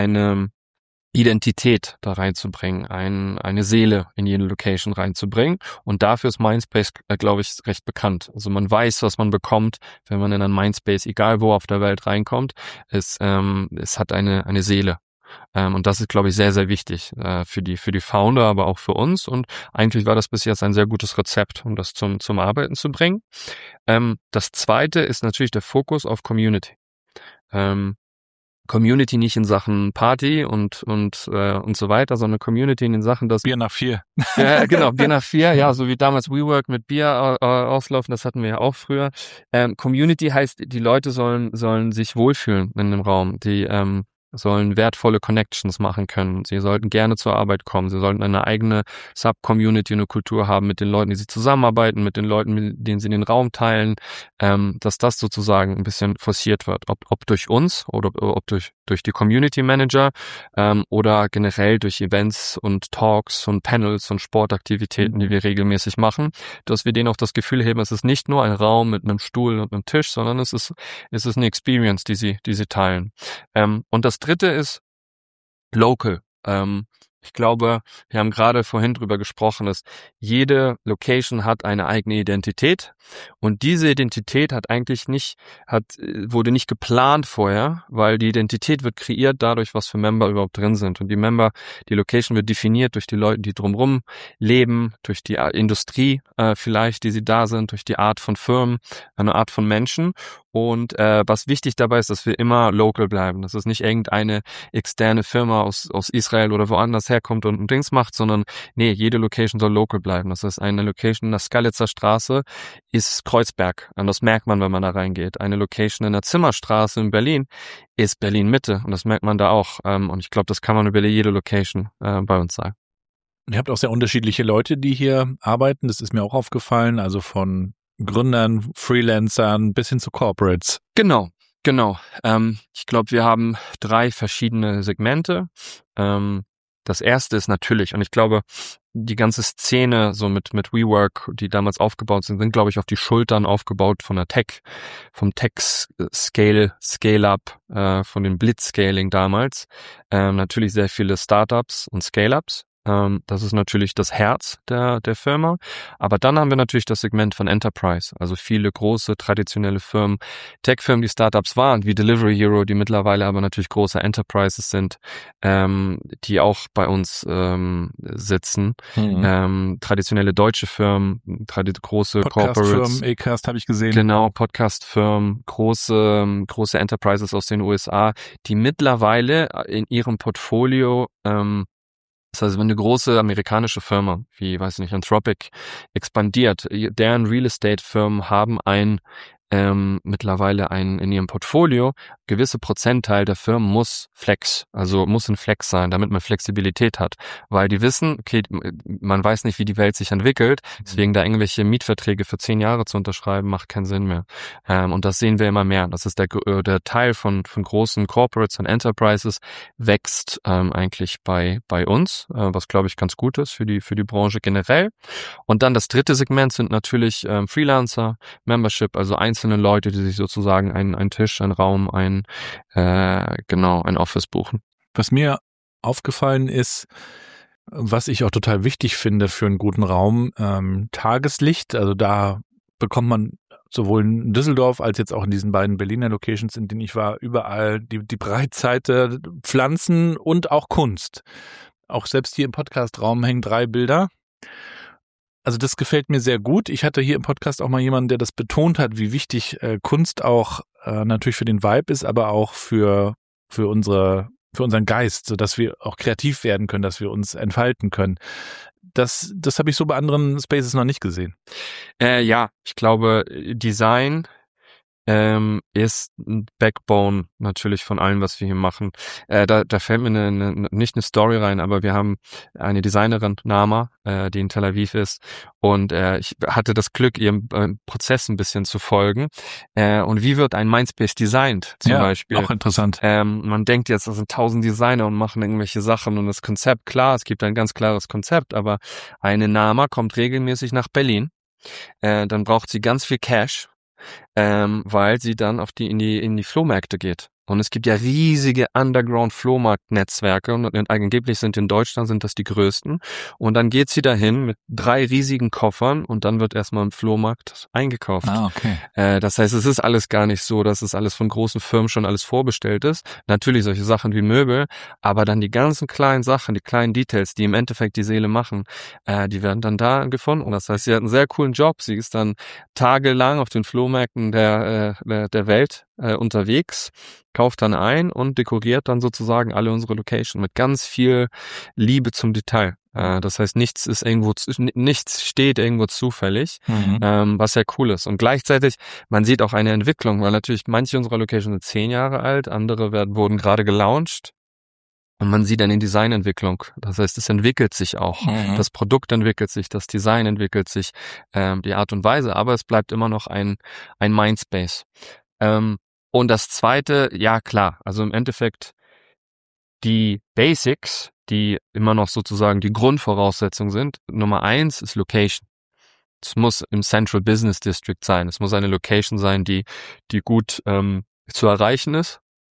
Identität da reinzubringen, eine Seele in jede Location reinzubringen. Und dafür ist Mindspace, glaube ich, recht bekannt. Also man weiß, was man bekommt, wenn man in ein Mindspace, egal wo auf der Welt reinkommt. Es hat eine Seele. Und das ist, glaube ich, sehr, sehr wichtig für die Founder, aber auch für uns. Und eigentlich war das bis jetzt ein sehr gutes Rezept, um das zum Arbeiten zu bringen. Das Zweite ist natürlich der Fokus auf Community. Community nicht in Sachen Party und so weiter, sondern Community in den Sachen, dass Bier nach 4. Ja, genau, Bier nach 4, ja, so wie damals WeWork mit Bier auslaufen, das hatten wir ja auch früher. Community heißt, die Leute sollen sich wohlfühlen in dem Raum, die sollen wertvolle Connections machen können. Sie sollten gerne zur Arbeit kommen. Sie sollten eine eigene Sub-Community, eine Kultur haben mit den Leuten, die sie zusammenarbeiten, mit den Leuten, mit denen sie den Raum teilen, dass das sozusagen ein bisschen forciert wird. Ob durch uns oder ob durch die Community Manager oder generell durch Events und Talks und Panels und Sportaktivitäten, die wir regelmäßig machen, dass wir denen auch das Gefühl heben, es ist nicht nur ein Raum mit einem Stuhl und einem Tisch, sondern es ist eine Experience, die sie teilen. Und das Dritte ist local. Ich glaube, wir haben gerade vorhin drüber gesprochen, dass jede Location hat eine eigene Identität und diese Identität wurde nicht geplant vorher, weil die Identität wird kreiert dadurch, was für Member überhaupt drin sind und die Location wird definiert durch die Leute, die drumherum leben, durch die Industrie vielleicht, die sie da sind, durch die Art von Firmen, eine Art von Menschen und was wichtig dabei ist, dass wir immer local bleiben, dass es nicht irgendeine externe Firma aus Israel oder woanders herkommt und ein Dings macht, sondern nee, jede Location soll local bleiben. Das heißt, eine Location in der Skalitzer Straße ist Kreuzberg. Und das merkt man, wenn man da reingeht. Eine Location in der Zimmerstraße in Berlin ist Berlin Mitte. Und das merkt man da auch. Und ich glaube, das kann man über jede Location bei uns sagen. Ihr habt auch sehr unterschiedliche Leute, die hier arbeiten. Das ist mir auch aufgefallen. Also von Gründern, Freelancern bis hin zu Corporates. Genau. Ich glaube, wir haben 3 verschiedene Segmente. Das erste ist natürlich, und ich glaube, die ganze Szene so mit WeWork, die damals aufgebaut sind, glaube ich, auf die Schultern aufgebaut vom Scale-Up, von dem Blitzscaling damals. Natürlich sehr viele Startups und Scale-Ups. Das ist natürlich das Herz der Firma. Aber dann haben wir natürlich das Segment von Enterprise, also viele große traditionelle Firmen, Tech-Firmen, die Startups waren, wie Delivery Hero, die mittlerweile aber natürlich große Enterprises sind, die auch bei uns sitzen. Traditionelle deutsche Firmen, große Corporates. Podcast-Firmen, Acast habe ich gesehen. Genau, Podcast-Firmen, große Enterprises aus den USA, die mittlerweile in ihrem Portfolio das heißt, wenn eine große amerikanische Firma, wie, weiß nicht, Anthropic, expandiert, deren Real Estate-Firmen haben mittlerweile in ihrem Portfolio, gewisse Prozentteil der Firmen muss ein Flex sein, damit man Flexibilität hat, weil die wissen, okay, man weiß nicht, wie die Welt sich entwickelt, deswegen da irgendwelche Mietverträge für 10 Jahre zu unterschreiben, macht keinen Sinn mehr. Und das sehen wir immer mehr. Das ist der Teil von großen Corporates und Enterprises wächst eigentlich bei uns, was glaube ich ganz gut ist für die Branche generell. Und dann das dritte Segment sind natürlich Freelancer, Membership, also einzelne Leute, die sich sozusagen einen Tisch, einen Raum, ein Office buchen. Was mir aufgefallen ist, was ich auch total wichtig finde für einen guten Raum, Tageslicht. Also da bekommt man sowohl in Düsseldorf als jetzt auch in diesen beiden Berliner Locations, in denen ich war, überall die Breitseite, Pflanzen und auch Kunst. Auch selbst hier im Podcast-Raum hängen 3 Bilder. Also das gefällt mir sehr gut. Ich hatte hier im Podcast auch mal jemanden, der das betont hat, wie wichtig Kunst auch natürlich für den Vibe ist, aber auch für unseren Geist, sodass wir auch kreativ werden können, dass wir uns entfalten können. Das habe ich so bei anderen Spaces noch nicht gesehen. Ja, ich glaube, Design ist ein Backbone natürlich von allem, was wir hier machen. Da fällt mir nicht eine Story rein, aber wir haben eine Designerin, Nama, die in Tel Aviv ist und ich hatte das Glück, ihrem Prozess ein bisschen zu folgen. Und wie wird ein Mindspace designt zum Beispiel? Auch interessant. Man denkt jetzt, das sind 1000 Designer und machen irgendwelche Sachen und das Konzept, klar, es gibt ein ganz klares Konzept, aber eine Nama kommt regelmäßig nach Berlin, dann braucht sie ganz viel Cash, weil sie dann in die Flohmärkte geht. Und es gibt ja riesige Underground-Flohmarkt-Netzwerke und angeblich in Deutschland sind das die größten. Und dann geht sie dahin mit 3 riesigen Koffern und dann wird erstmal im Flohmarkt eingekauft. Okay. Das heißt, es ist alles gar nicht so, dass es alles von großen Firmen schon alles vorbestellt ist. Natürlich solche Sachen wie Möbel, aber dann die ganzen kleinen Sachen, die kleinen Details, die im Endeffekt die Seele machen, die werden dann da gefunden. Das heißt, sie hat einen sehr coolen Job. Sie ist dann tagelang auf den Flohmärkten der Welt unterwegs, kauft dann ein und dekoriert dann sozusagen alle unsere Location mit ganz viel Liebe zum Detail. Das heißt, nichts steht irgendwo zufällig, was ja cool ist. Und gleichzeitig, man sieht auch eine Entwicklung, weil natürlich manche unserer Locations sind 10 Jahre alt, andere wurden gerade gelauncht. Und man sieht eine Designentwicklung. Das heißt, es entwickelt sich auch. Das Produkt entwickelt sich, das Design entwickelt sich, die Art und Weise, aber es bleibt immer noch ein Mindspace. Und das zweite, ja klar, also im Endeffekt die Basics, die immer noch sozusagen die Grundvoraussetzungen sind. Nummer 1 ist Location. Es muss im Central Business District sein. Es muss eine Location sein, die gut zu erreichen ist.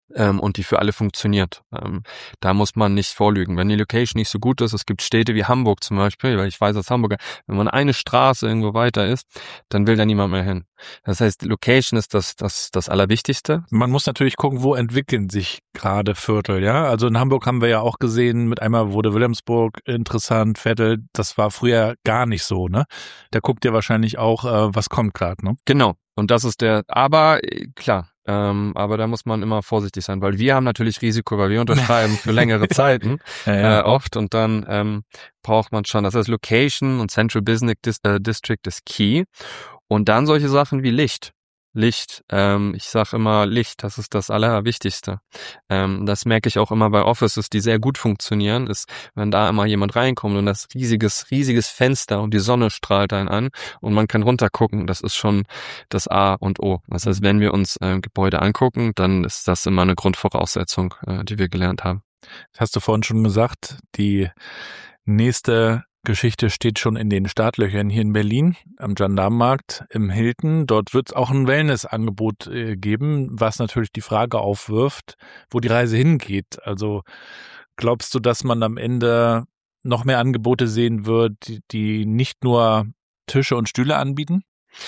und die für alle funktioniert. Da muss man nicht vorlügen. Wenn die Location nicht so gut ist, es gibt Städte wie Hamburg zum Beispiel, weil ich weiß als Hamburger, wenn man eine Straße irgendwo weiter ist, dann will da niemand mehr hin. Das heißt, Location ist das Allerwichtigste. Man muss natürlich gucken, wo entwickeln sich gerade Viertel, ja? Also in Hamburg haben wir ja auch gesehen, mit einmal wurde Wilhelmsburg interessant, Vettel, das war früher gar nicht so, ne? Da guckt ihr wahrscheinlich auch, was kommt gerade, ne? Genau. Und das ist aber klar, aber da muss man immer vorsichtig sein, weil wir haben natürlich Risiko, weil wir unterschreiben für längere Zeiten oft und dann braucht man schon, das heißt Location und Central Business District ist key und dann solche Sachen wie Licht, ich sag immer Licht, das ist das Allerwichtigste. Das merke ich auch immer bei Offices, die sehr gut funktionieren, ist, wenn da immer jemand reinkommt und das riesiges Fenster und die Sonne strahlt einen an und man kann runtergucken, das ist schon das A und O. Das heißt, wenn wir uns Gebäude angucken, dann ist das immer eine Grundvoraussetzung, die wir gelernt haben. Das hast du vorhin schon gesagt, die nächste Geschichte steht schon in den Startlöchern hier in Berlin am Gendarmenmarkt im Hilton. Dort wird es auch ein Wellnessangebot geben, was natürlich die Frage aufwirft, wo die Reise hingeht. Also glaubst du, dass man am Ende noch mehr Angebote sehen wird, die nicht nur Tische und Stühle anbieten?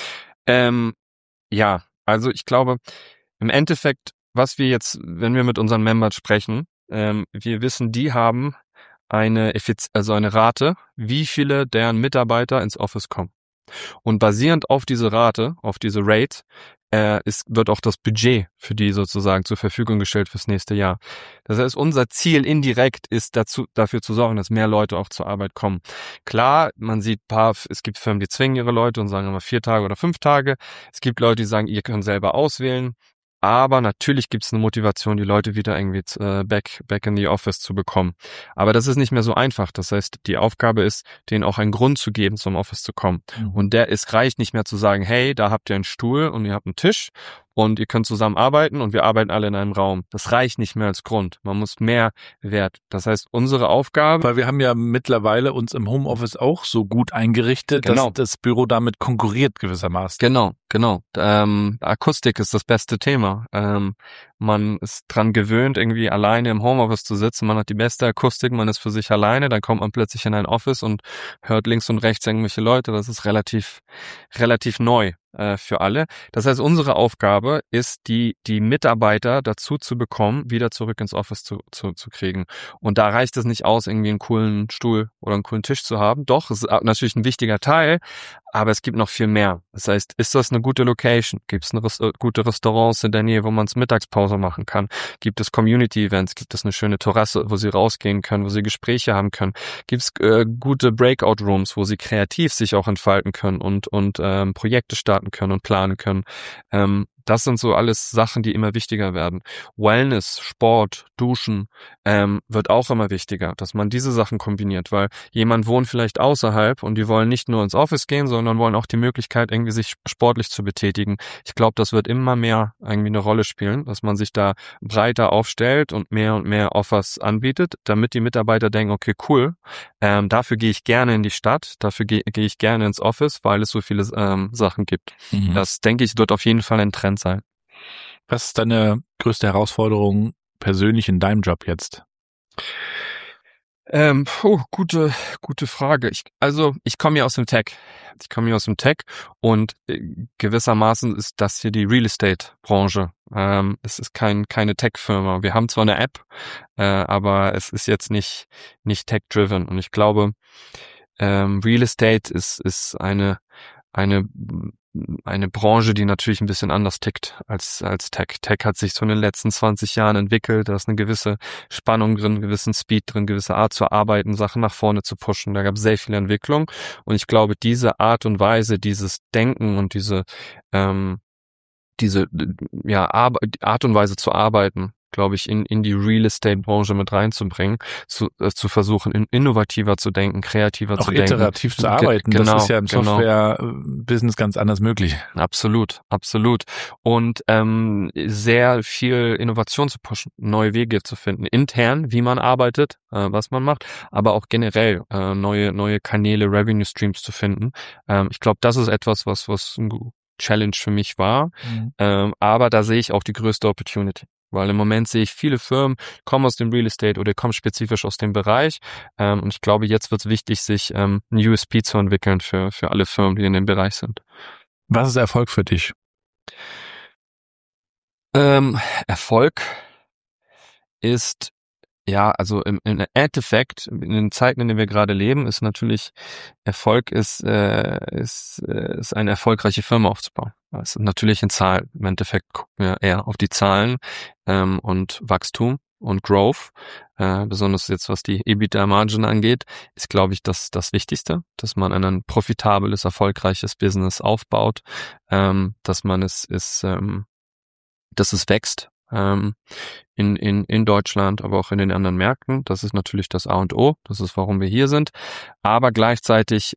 Ja, also ich glaube, im Endeffekt, was wir jetzt, wenn wir mit unseren Members sprechen, wir wissen, die haben eine Rate, wie viele deren Mitarbeiter ins Office kommen. Und basierend auf diese Rate, auf diese Rate, wird auch das Budget für die sozusagen zur Verfügung gestellt fürs nächste Jahr. Das heißt, unser Ziel indirekt ist dafür zu sorgen, dass mehr Leute auch zur Arbeit kommen. Klar, man sieht es gibt Firmen, die zwingen ihre Leute und sagen immer 4 Tage oder 5 Tage. Es gibt Leute, die sagen, ihr könnt selber auswählen. Aber natürlich gibt es eine Motivation, die Leute wieder irgendwie back in the office zu bekommen. Aber das ist nicht mehr so einfach. Das heißt, die Aufgabe ist, denen auch einen Grund zu geben, zum Office zu kommen. Und reicht nicht mehr zu sagen, hey, da habt ihr einen Stuhl und ihr habt einen Tisch und ihr könnt zusammen arbeiten und wir arbeiten alle in einem Raum. Das reicht nicht mehr als Grund. Man muss mehr Wert. Das heißt, unsere Aufgabe... Weil wir haben ja mittlerweile uns im Homeoffice auch so gut eingerichtet, dass das Büro damit konkurriert gewissermaßen. Genau. Akustik ist das beste Thema. Man ist dran gewöhnt, irgendwie alleine im Homeoffice zu sitzen. Man hat die beste Akustik, man ist für sich alleine. Dann kommt man plötzlich in ein Office und hört links und rechts irgendwelche Leute. Das ist relativ neu für alle. Das heißt, unsere Aufgabe ist, die Mitarbeiter dazu zu bekommen, wieder zurück ins Office zu kriegen. Und da reicht es nicht aus, irgendwie einen coolen Stuhl oder einen coolen Tisch zu haben. Doch, es ist natürlich ein wichtiger Teil, aber es gibt noch viel mehr. Das heißt, ist das eine gute Location? Gibt es gute Restaurants in der Nähe, wo man es Mittagspause machen kann? Gibt es Community-Events? Gibt es eine schöne Terrasse, wo sie rausgehen können, wo sie Gespräche haben können? Gibt es gute Breakout-Rooms, wo sie kreativ sich auch entfalten können und Projekte starten können und planen können? Das sind so alles Sachen, die immer wichtiger werden. Wellness, Sport, Duschen wird auch immer wichtiger, dass man diese Sachen kombiniert, weil jemand wohnt vielleicht außerhalb und die wollen nicht nur ins Office gehen, sondern wollen auch die Möglichkeit, irgendwie sich sportlich zu betätigen. Ich glaube, das wird immer mehr irgendwie eine Rolle spielen, dass man sich da breiter aufstellt und mehr Offers anbietet, damit die Mitarbeiter denken, okay, cool, dafür gehe ich gerne in die Stadt, dafür gehe ich gerne ins Office, weil es so viele Sachen gibt. Das, denke ich, wird auf jeden Fall ein Trend sein. Was ist deine größte Herausforderung persönlich in deinem Job jetzt? Gute Frage. Ich komme ja aus dem Tech. Und gewissermaßen ist das hier die Real Estate Branche. Es ist keine Tech-Firma. Wir haben zwar eine App, aber es ist jetzt nicht tech-driven. Und ich glaube, Real Estate ist eine Branche, die natürlich ein bisschen anders tickt als Tech. Tech hat sich so in den letzten 20 Jahren entwickelt, da ist eine gewisse Spannung drin, einen gewissen Speed drin, gewisse Art zu arbeiten, Sachen nach vorne zu pushen. Da gab es sehr viel Entwicklung und ich glaube, diese Art und Weise, dieses Denken und diese Art und Weise zu arbeiten, glaube ich, in die Real Estate Branche mit reinzubringen, zu versuchen, innovativer zu denken, kreativer zu denken. Auch iterativ zu arbeiten, Genau, das ist ja im Software-Business ganz anders möglich. Absolut. Und sehr viel Innovation zu pushen, neue Wege zu finden, intern, wie man arbeitet, was man macht, aber auch generell neue Kanäle, Revenue Streams zu finden. Ich glaube, das ist etwas, was ein Challenge für mich war, aber da sehe ich auch die größte Opportunity. Weil im Moment sehe ich viele Firmen kommen aus dem Real Estate oder kommen spezifisch aus dem Bereich. Und ich glaube, jetzt wird es wichtig, sich ein USP zu entwickeln für alle Firmen, die in dem Bereich sind. Was ist Erfolg für dich? Erfolg ist, ja, also im Endeffekt, in den Zeiten, in denen wir gerade leben, ist natürlich Erfolg ist eine erfolgreiche Firma aufzubauen. Das ist natürlich in Zahlen. Im Endeffekt gucken wir eher auf die Zahlen und Wachstum und Growth. Besonders jetzt, was die EBITDA-Margin angeht, ist, glaube ich, das Wichtigste, dass man ein profitables, erfolgreiches Business aufbaut, dass es wächst. In Deutschland, aber auch in den anderen Märkten. Das ist natürlich das A und O. Das ist, warum wir hier sind. Aber gleichzeitig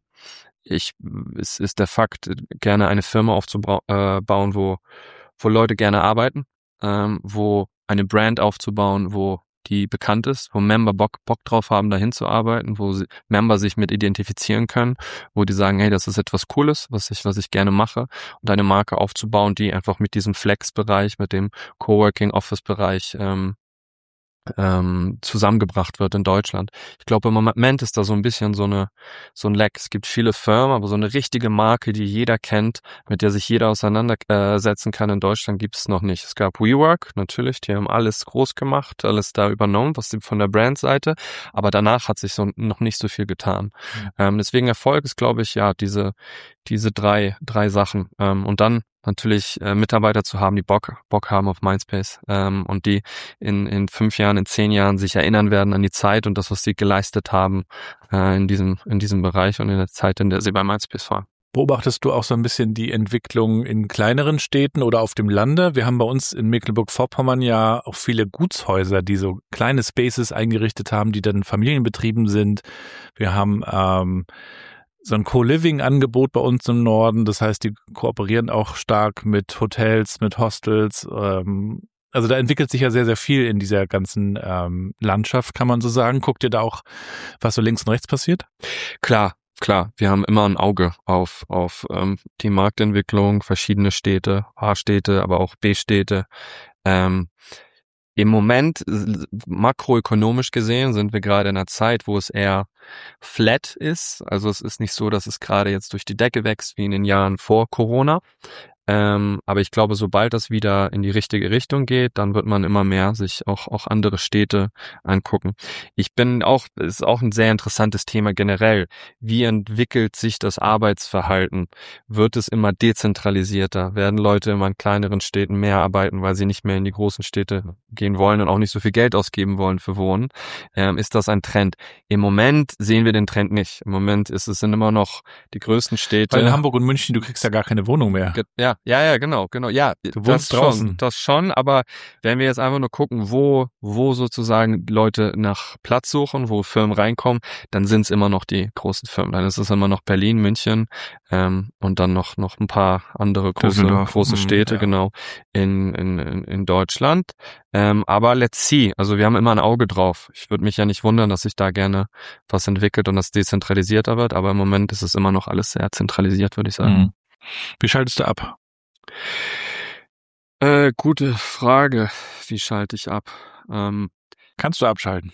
ist der Fakt, gerne eine Firma aufzubauen, wo Leute gerne arbeiten, wo eine Brand aufzubauen, wo die bekannt ist, wo Member Bock drauf haben, dahin zu arbeiten, wo Member sich mit identifizieren können, wo die sagen, hey, das ist etwas Cooles, was ich gerne mache, und eine Marke aufzubauen, die einfach mit diesem Flex-Bereich, mit dem Coworking-Office-Bereich zusammengebracht wird in Deutschland. Ich glaube, im Moment ist da so ein bisschen so ein Lack. Es gibt viele Firmen, aber so eine richtige Marke, die jeder kennt, mit der sich jeder auseinandersetzen kann, in Deutschland gibt es noch nicht. Es gab WeWork, natürlich, die haben alles groß gemacht, alles da übernommen, was von der Brandseite, aber danach hat sich so noch nicht so viel getan. Deswegen Erfolg ist, glaube ich, ja, diese drei Sachen. Und dann natürlich Mitarbeiter zu haben, die Bock haben auf Mindspace und die in 5 Jahren, in 10 Jahren sich erinnern werden an die Zeit und das, was sie geleistet haben in diesem Bereich und in der Zeit, in der sie bei Mindspace waren. Beobachtest du auch so ein bisschen die Entwicklung in kleineren Städten oder auf dem Lande? Wir haben bei uns in Mecklenburg-Vorpommern ja auch viele Gutshäuser, die so kleine Spaces eingerichtet haben, die dann familienbetrieben sind. Wir haben so ein Co-Living-Angebot bei uns im Norden. Das heißt, die kooperieren auch stark mit Hotels, mit Hostels. Also da entwickelt sich ja sehr, sehr viel in dieser ganzen Landschaft, kann man so sagen. Guckt ihr da auch, was so links und rechts passiert? Klar. Wir haben immer ein Auge auf die Marktentwicklung, verschiedene Städte, A-Städte, aber auch B-Städte. Im Moment, makroökonomisch gesehen, sind wir gerade in einer Zeit, wo es eher flat ist. Also es ist nicht so, dass es gerade jetzt durch die Decke wächst wie in den Jahren vor Corona. Aber ich glaube, sobald das wieder in die richtige Richtung geht, dann wird man immer mehr sich auch andere Städte angucken. Es ist auch ein sehr interessantes Thema generell. Wie entwickelt sich das Arbeitsverhalten? Wird es immer dezentralisierter? Werden Leute immer in kleineren Städten mehr arbeiten, weil sie nicht mehr in die großen Städte gehen wollen und auch nicht so viel Geld ausgeben wollen für Wohnen? Ist das ein Trend? Im Moment sehen wir den Trend nicht. Im Moment sind immer noch die größten Städte. Weil in Hamburg und München, du kriegst ja gar keine Wohnung mehr. Ja, genau. Ja, du wohnst draußen. Das schon, aber wenn wir jetzt einfach nur gucken, wo sozusagen Leute nach Platz suchen, wo Firmen reinkommen, dann sind es immer noch die großen Firmen. Dann ist es immer noch Berlin, München und dann noch ein paar andere große Städte, ja. Genau, in Deutschland. Aber let's see. Also wir haben immer ein Auge drauf. Ich würde mich ja nicht wundern, dass sich da gerne was entwickelt und das dezentralisierter wird, aber im Moment ist es immer noch alles sehr zentralisiert, würde ich sagen. Wie schaltest du ab? Gute Frage. Wie schalte ich ab? Kannst du abschalten?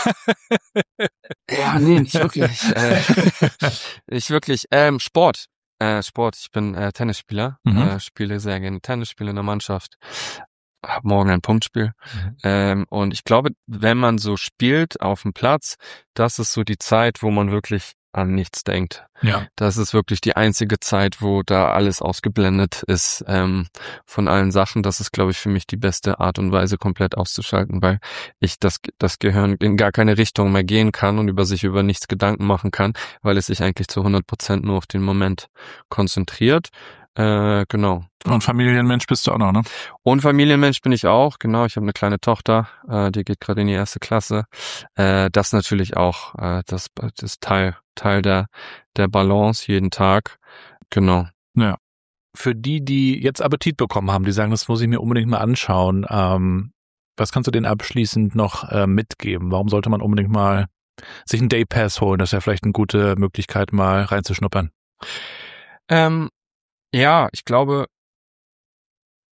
Ja, nee, nicht wirklich. Nicht wirklich. Sport. Ich bin Tennisspieler. Spiele sehr gerne Tennis, spiele in der Mannschaft. Hab morgen ein Punktspiel. Und ich glaube, wenn man so spielt auf dem Platz, das ist so die Zeit, wo man wirklich an nichts denkt. Ja. Das ist wirklich die einzige Zeit, wo da alles ausgeblendet ist von allen Sachen. Das ist, glaube ich, für mich die beste Art und Weise, komplett auszuschalten, weil ich das Gehirn in gar keine Richtung mehr gehen kann und über nichts Gedanken machen kann, weil es sich eigentlich zu 100% nur auf den Moment konzentriert. Genau. Und Familienmensch bist du auch noch, ne? Und Familienmensch bin ich auch, genau. Ich habe eine kleine Tochter, die geht gerade in die 1. Klasse. Das natürlich auch, das ist Teil der Balance jeden Tag. Genau. Ja. Für die jetzt Appetit bekommen haben, die sagen, das muss ich mir unbedingt mal anschauen, was kannst du denen abschließend noch mitgeben? Warum sollte man unbedingt mal sich einen Daypass holen? Das wäre vielleicht eine gute Möglichkeit, mal reinzuschnuppern. Ja, ich glaube,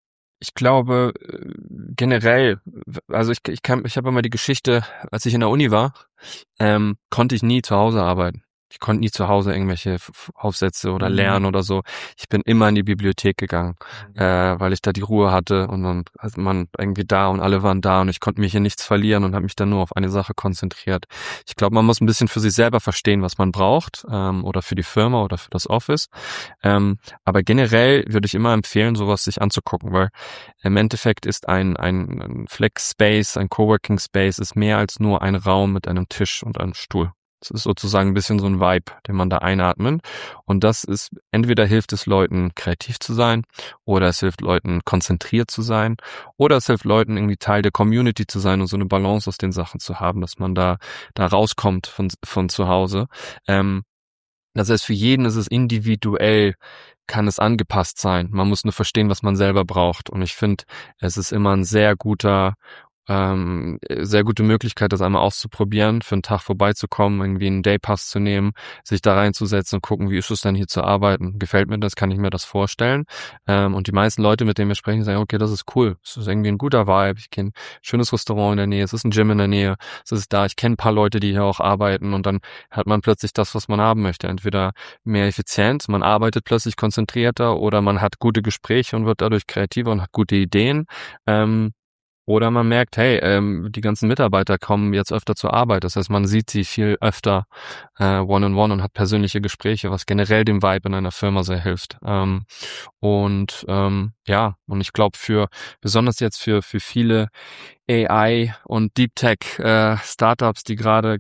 Ich glaube generell, also ich habe immer die Geschichte, als ich in der Uni war, konnte ich nie zu Hause arbeiten. Ich konnte nie zu Hause irgendwelche Aufsätze oder lernen oder so. Ich bin immer in die Bibliothek gegangen, weil ich da die Ruhe hatte und dann ist man irgendwie da und alle waren da und ich konnte mich hier nichts verlieren und habe mich dann nur auf eine Sache konzentriert. Ich glaube, man muss ein bisschen für sich selber verstehen, was man braucht, oder für die Firma oder für das Office. Aber generell würde ich immer empfehlen, sowas sich anzugucken, weil im Endeffekt ist ein Flex-Space, ein Coworking-Space ist mehr als nur ein Raum mit einem Tisch und einem Stuhl. Es ist sozusagen ein bisschen so ein Vibe, den man da einatmet. Und das ist, entweder hilft es Leuten, kreativ zu sein, oder es hilft Leuten, konzentriert zu sein, oder es hilft Leuten, irgendwie Teil der Community zu sein und so eine Balance aus den Sachen zu haben, dass man da rauskommt von zu Hause. Das heißt, für jeden ist es individuell, kann es angepasst sein. Man muss nur verstehen, was man selber braucht. Und ich finde, es ist immer ein sehr gute Möglichkeit, das einmal auszuprobieren, für einen Tag vorbeizukommen, irgendwie einen Daypass zu nehmen, sich da reinzusetzen und gucken, wie ist es denn hier zu arbeiten? Gefällt mir das? Kann ich mir das vorstellen? Und die meisten Leute, mit denen wir sprechen, sagen, okay, das ist cool. Es ist irgendwie ein guter Vibe. Ich kenne ein schönes Restaurant in der Nähe. Es ist ein Gym in der Nähe. Es ist da. Ich kenne ein paar Leute, die hier auch arbeiten und dann hat man plötzlich das, was man haben möchte. Entweder mehr Effizienz, man arbeitet plötzlich konzentrierter oder man hat gute Gespräche und wird dadurch kreativer und hat gute Ideen. Oder man merkt, hey, die ganzen Mitarbeiter kommen jetzt öfter zur Arbeit. Das heißt, man sieht sie viel öfter one-on-one und hat persönliche Gespräche, was generell dem Vibe in einer Firma sehr hilft. Und ich glaube, besonders jetzt für viele AI und Deep Tech Startups, die gerade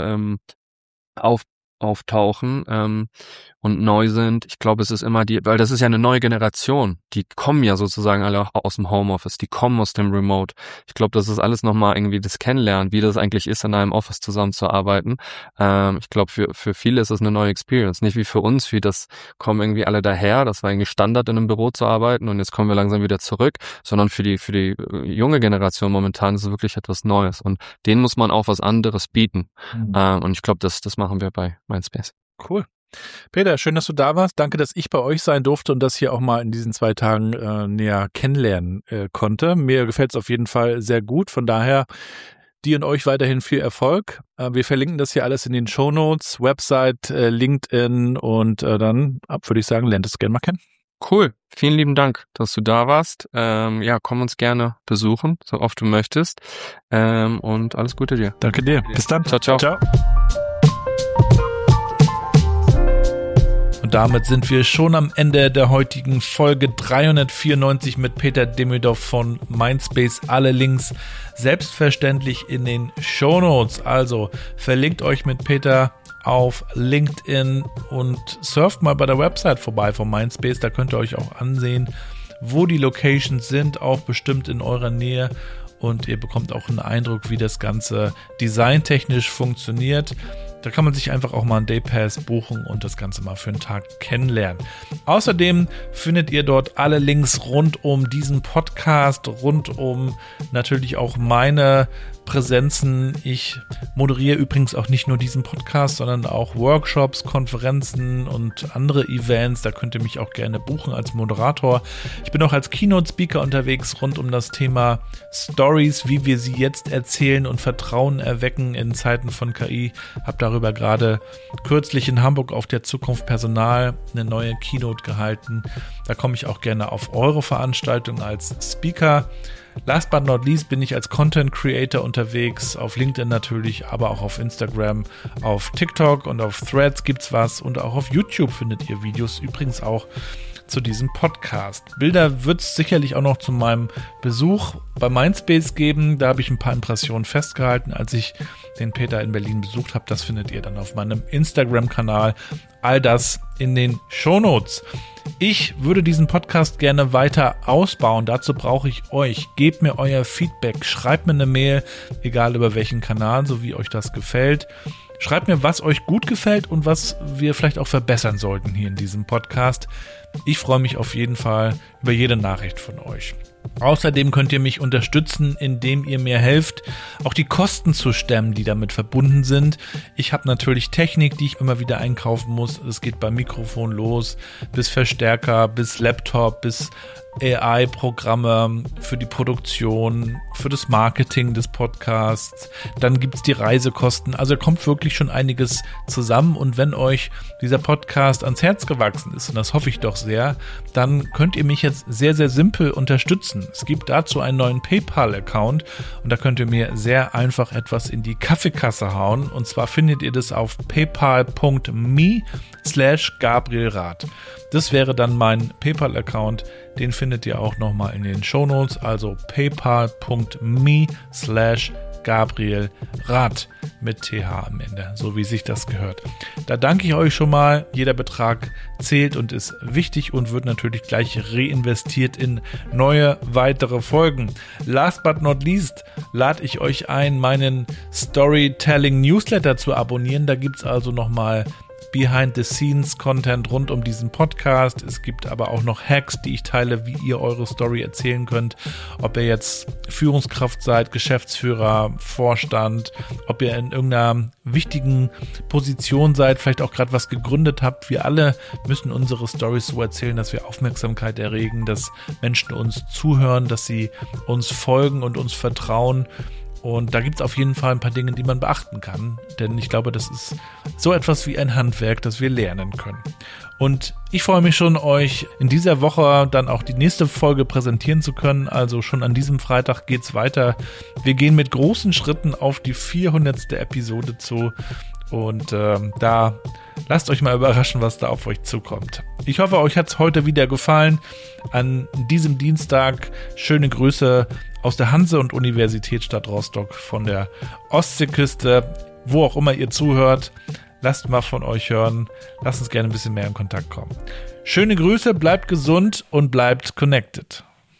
auftauchen und neu sind. Ich glaube, es ist immer weil das ist ja eine neue Generation. Die kommen ja sozusagen alle aus dem Homeoffice, die kommen aus dem Remote. Ich glaube, das ist alles nochmal irgendwie das Kennenlernen, wie das eigentlich ist, in einem Office zusammenzuarbeiten. Ich glaube, für viele ist das eine neue Experience. Nicht wie für uns, wie das kommen irgendwie alle daher. Das war irgendwie Standard, in einem Büro zu arbeiten und jetzt kommen wir langsam wieder zurück, sondern für die junge Generation momentan ist es wirklich etwas Neues und denen muss man auch was anderes bieten. Und ich glaube, das machen wir bei Mindspace. Cool. Peter, schön, dass du da warst. Danke, dass ich bei euch sein durfte und das hier auch mal in diesen 2 Tagen näher kennenlernen konnte. Mir gefällt es auf jeden Fall sehr gut. Von daher dir und euch weiterhin viel Erfolg. Wir verlinken das hier alles in den Shownotes, Website, LinkedIn und dann würde ich sagen, lernt es gerne mal kennen. Cool. Vielen lieben Dank, dass du da warst. Komm uns gerne besuchen, so oft du möchtest. Und alles Gute dir. Danke dir. Bis dann. Ciao, ciao. Ciao. Und damit sind wir schon am Ende der heutigen Folge 394 mit Peter Demidov von Mindspace. Alle Links selbstverständlich in den Shownotes. Also verlinkt euch mit Peter auf LinkedIn und surft mal bei der Website vorbei von Mindspace. Da könnt ihr euch auch ansehen, wo die Locations sind, auch bestimmt in eurer Nähe. Und ihr bekommt auch einen Eindruck, wie das Ganze designtechnisch funktioniert. Da kann man sich einfach auch mal einen Daypass buchen und das Ganze mal für einen Tag kennenlernen. Außerdem findet ihr dort alle Links rund um diesen Podcast, rund um natürlich auch meine Präsenzen. Ich moderiere übrigens auch nicht nur diesen Podcast, sondern auch Workshops, Konferenzen und andere Events. Da könnt ihr mich auch gerne buchen als Moderator. Ich bin auch als Keynote-Speaker unterwegs rund um das Thema Stories, wie wir sie jetzt erzählen und Vertrauen erwecken in Zeiten von KI. Habe darüber gerade kürzlich in Hamburg auf der Zukunft Personal eine neue Keynote gehalten. Da komme ich auch gerne auf eure Veranstaltung als Speaker. Last but not least bin ich als Content Creator unterwegs, auf LinkedIn natürlich, aber auch auf Instagram, auf TikTok und auf Threads gibt's was und auch auf YouTube findet ihr Videos, übrigens auch zu diesem Podcast. Bilder wird es sicherlich auch noch zu meinem Besuch bei Mindspace geben. Da habe ich ein paar Impressionen festgehalten, als ich den Peter in Berlin besucht habe. Das findet ihr dann auf meinem Instagram-Kanal. All das in den Shownotes. Ich würde diesen Podcast gerne weiter ausbauen. Dazu brauche ich euch. Gebt mir euer Feedback. Schreibt mir eine Mail, egal über welchen Kanal, so wie euch das gefällt. Schreibt mir, was euch gut gefällt und was wir vielleicht auch verbessern sollten hier in diesem Podcast. Ich freue mich auf jeden Fall über jede Nachricht von euch. Außerdem könnt ihr mich unterstützen, indem ihr mir helft, auch die Kosten zu stemmen, die damit verbunden sind. Ich habe natürlich Technik, die ich immer wieder einkaufen muss. Es geht beim Mikrofon los, bis Verstärker, bis Laptop, bis AI-Programme für die Produktion, für das Marketing des Podcasts. Dann gibt's die Reisekosten. Also kommt wirklich schon einiges zusammen. Und wenn euch dieser Podcast ans Herz gewachsen ist, und das hoffe ich doch sehr, dann könnt ihr mich jetzt sehr, sehr simpel unterstützen. Es gibt dazu einen neuen PayPal-Account und da könnt ihr mir sehr einfach etwas in die Kaffeekasse hauen. Und zwar findet ihr das auf paypal.me/GabrielRath. Das wäre dann mein PayPal-Account. Den findet ihr auch nochmal in den Shownotes. Also paypal.me/GabrielRath mit TH am Ende, so wie sich das gehört. Da danke ich euch schon mal. Jeder Betrag zählt und ist wichtig und wird natürlich gleich reinvestiert in neue, weitere Folgen. Last but not least lade ich euch ein, meinen Storytelling-Newsletter zu abonnieren. Da gibt's also nochmal Behind-the-Scenes-Content rund um diesen Podcast. Es gibt aber auch noch Hacks, die ich teile, wie ihr eure Story erzählen könnt. Ob ihr jetzt Führungskraft seid, Geschäftsführer, Vorstand, ob ihr in irgendeiner wichtigen Position seid, vielleicht auch gerade was gegründet habt. Wir alle müssen unsere Storys so erzählen, dass wir Aufmerksamkeit erregen, dass Menschen uns zuhören, dass sie uns folgen und uns vertrauen. Und da gibt es auf jeden Fall ein paar Dinge, die man beachten kann. Denn ich glaube, das ist so etwas wie ein Handwerk, das wir lernen können. Und ich freue mich schon, euch in dieser Woche dann auch die nächste Folge präsentieren zu können. Also schon an diesem Freitag geht's weiter. Wir gehen mit großen Schritten auf die 400. Episode zu. Und da lasst euch mal überraschen, was da auf euch zukommt. Ich hoffe, euch hat's heute wieder gefallen. An diesem Dienstag schöne Grüße aus der Hanse- und Universitätsstadt Rostock von der Ostseeküste. Wo auch immer ihr zuhört, lasst mal von euch hören. Lasst uns gerne ein bisschen mehr in Kontakt kommen. Schöne Grüße, bleibt gesund und bleibt connected.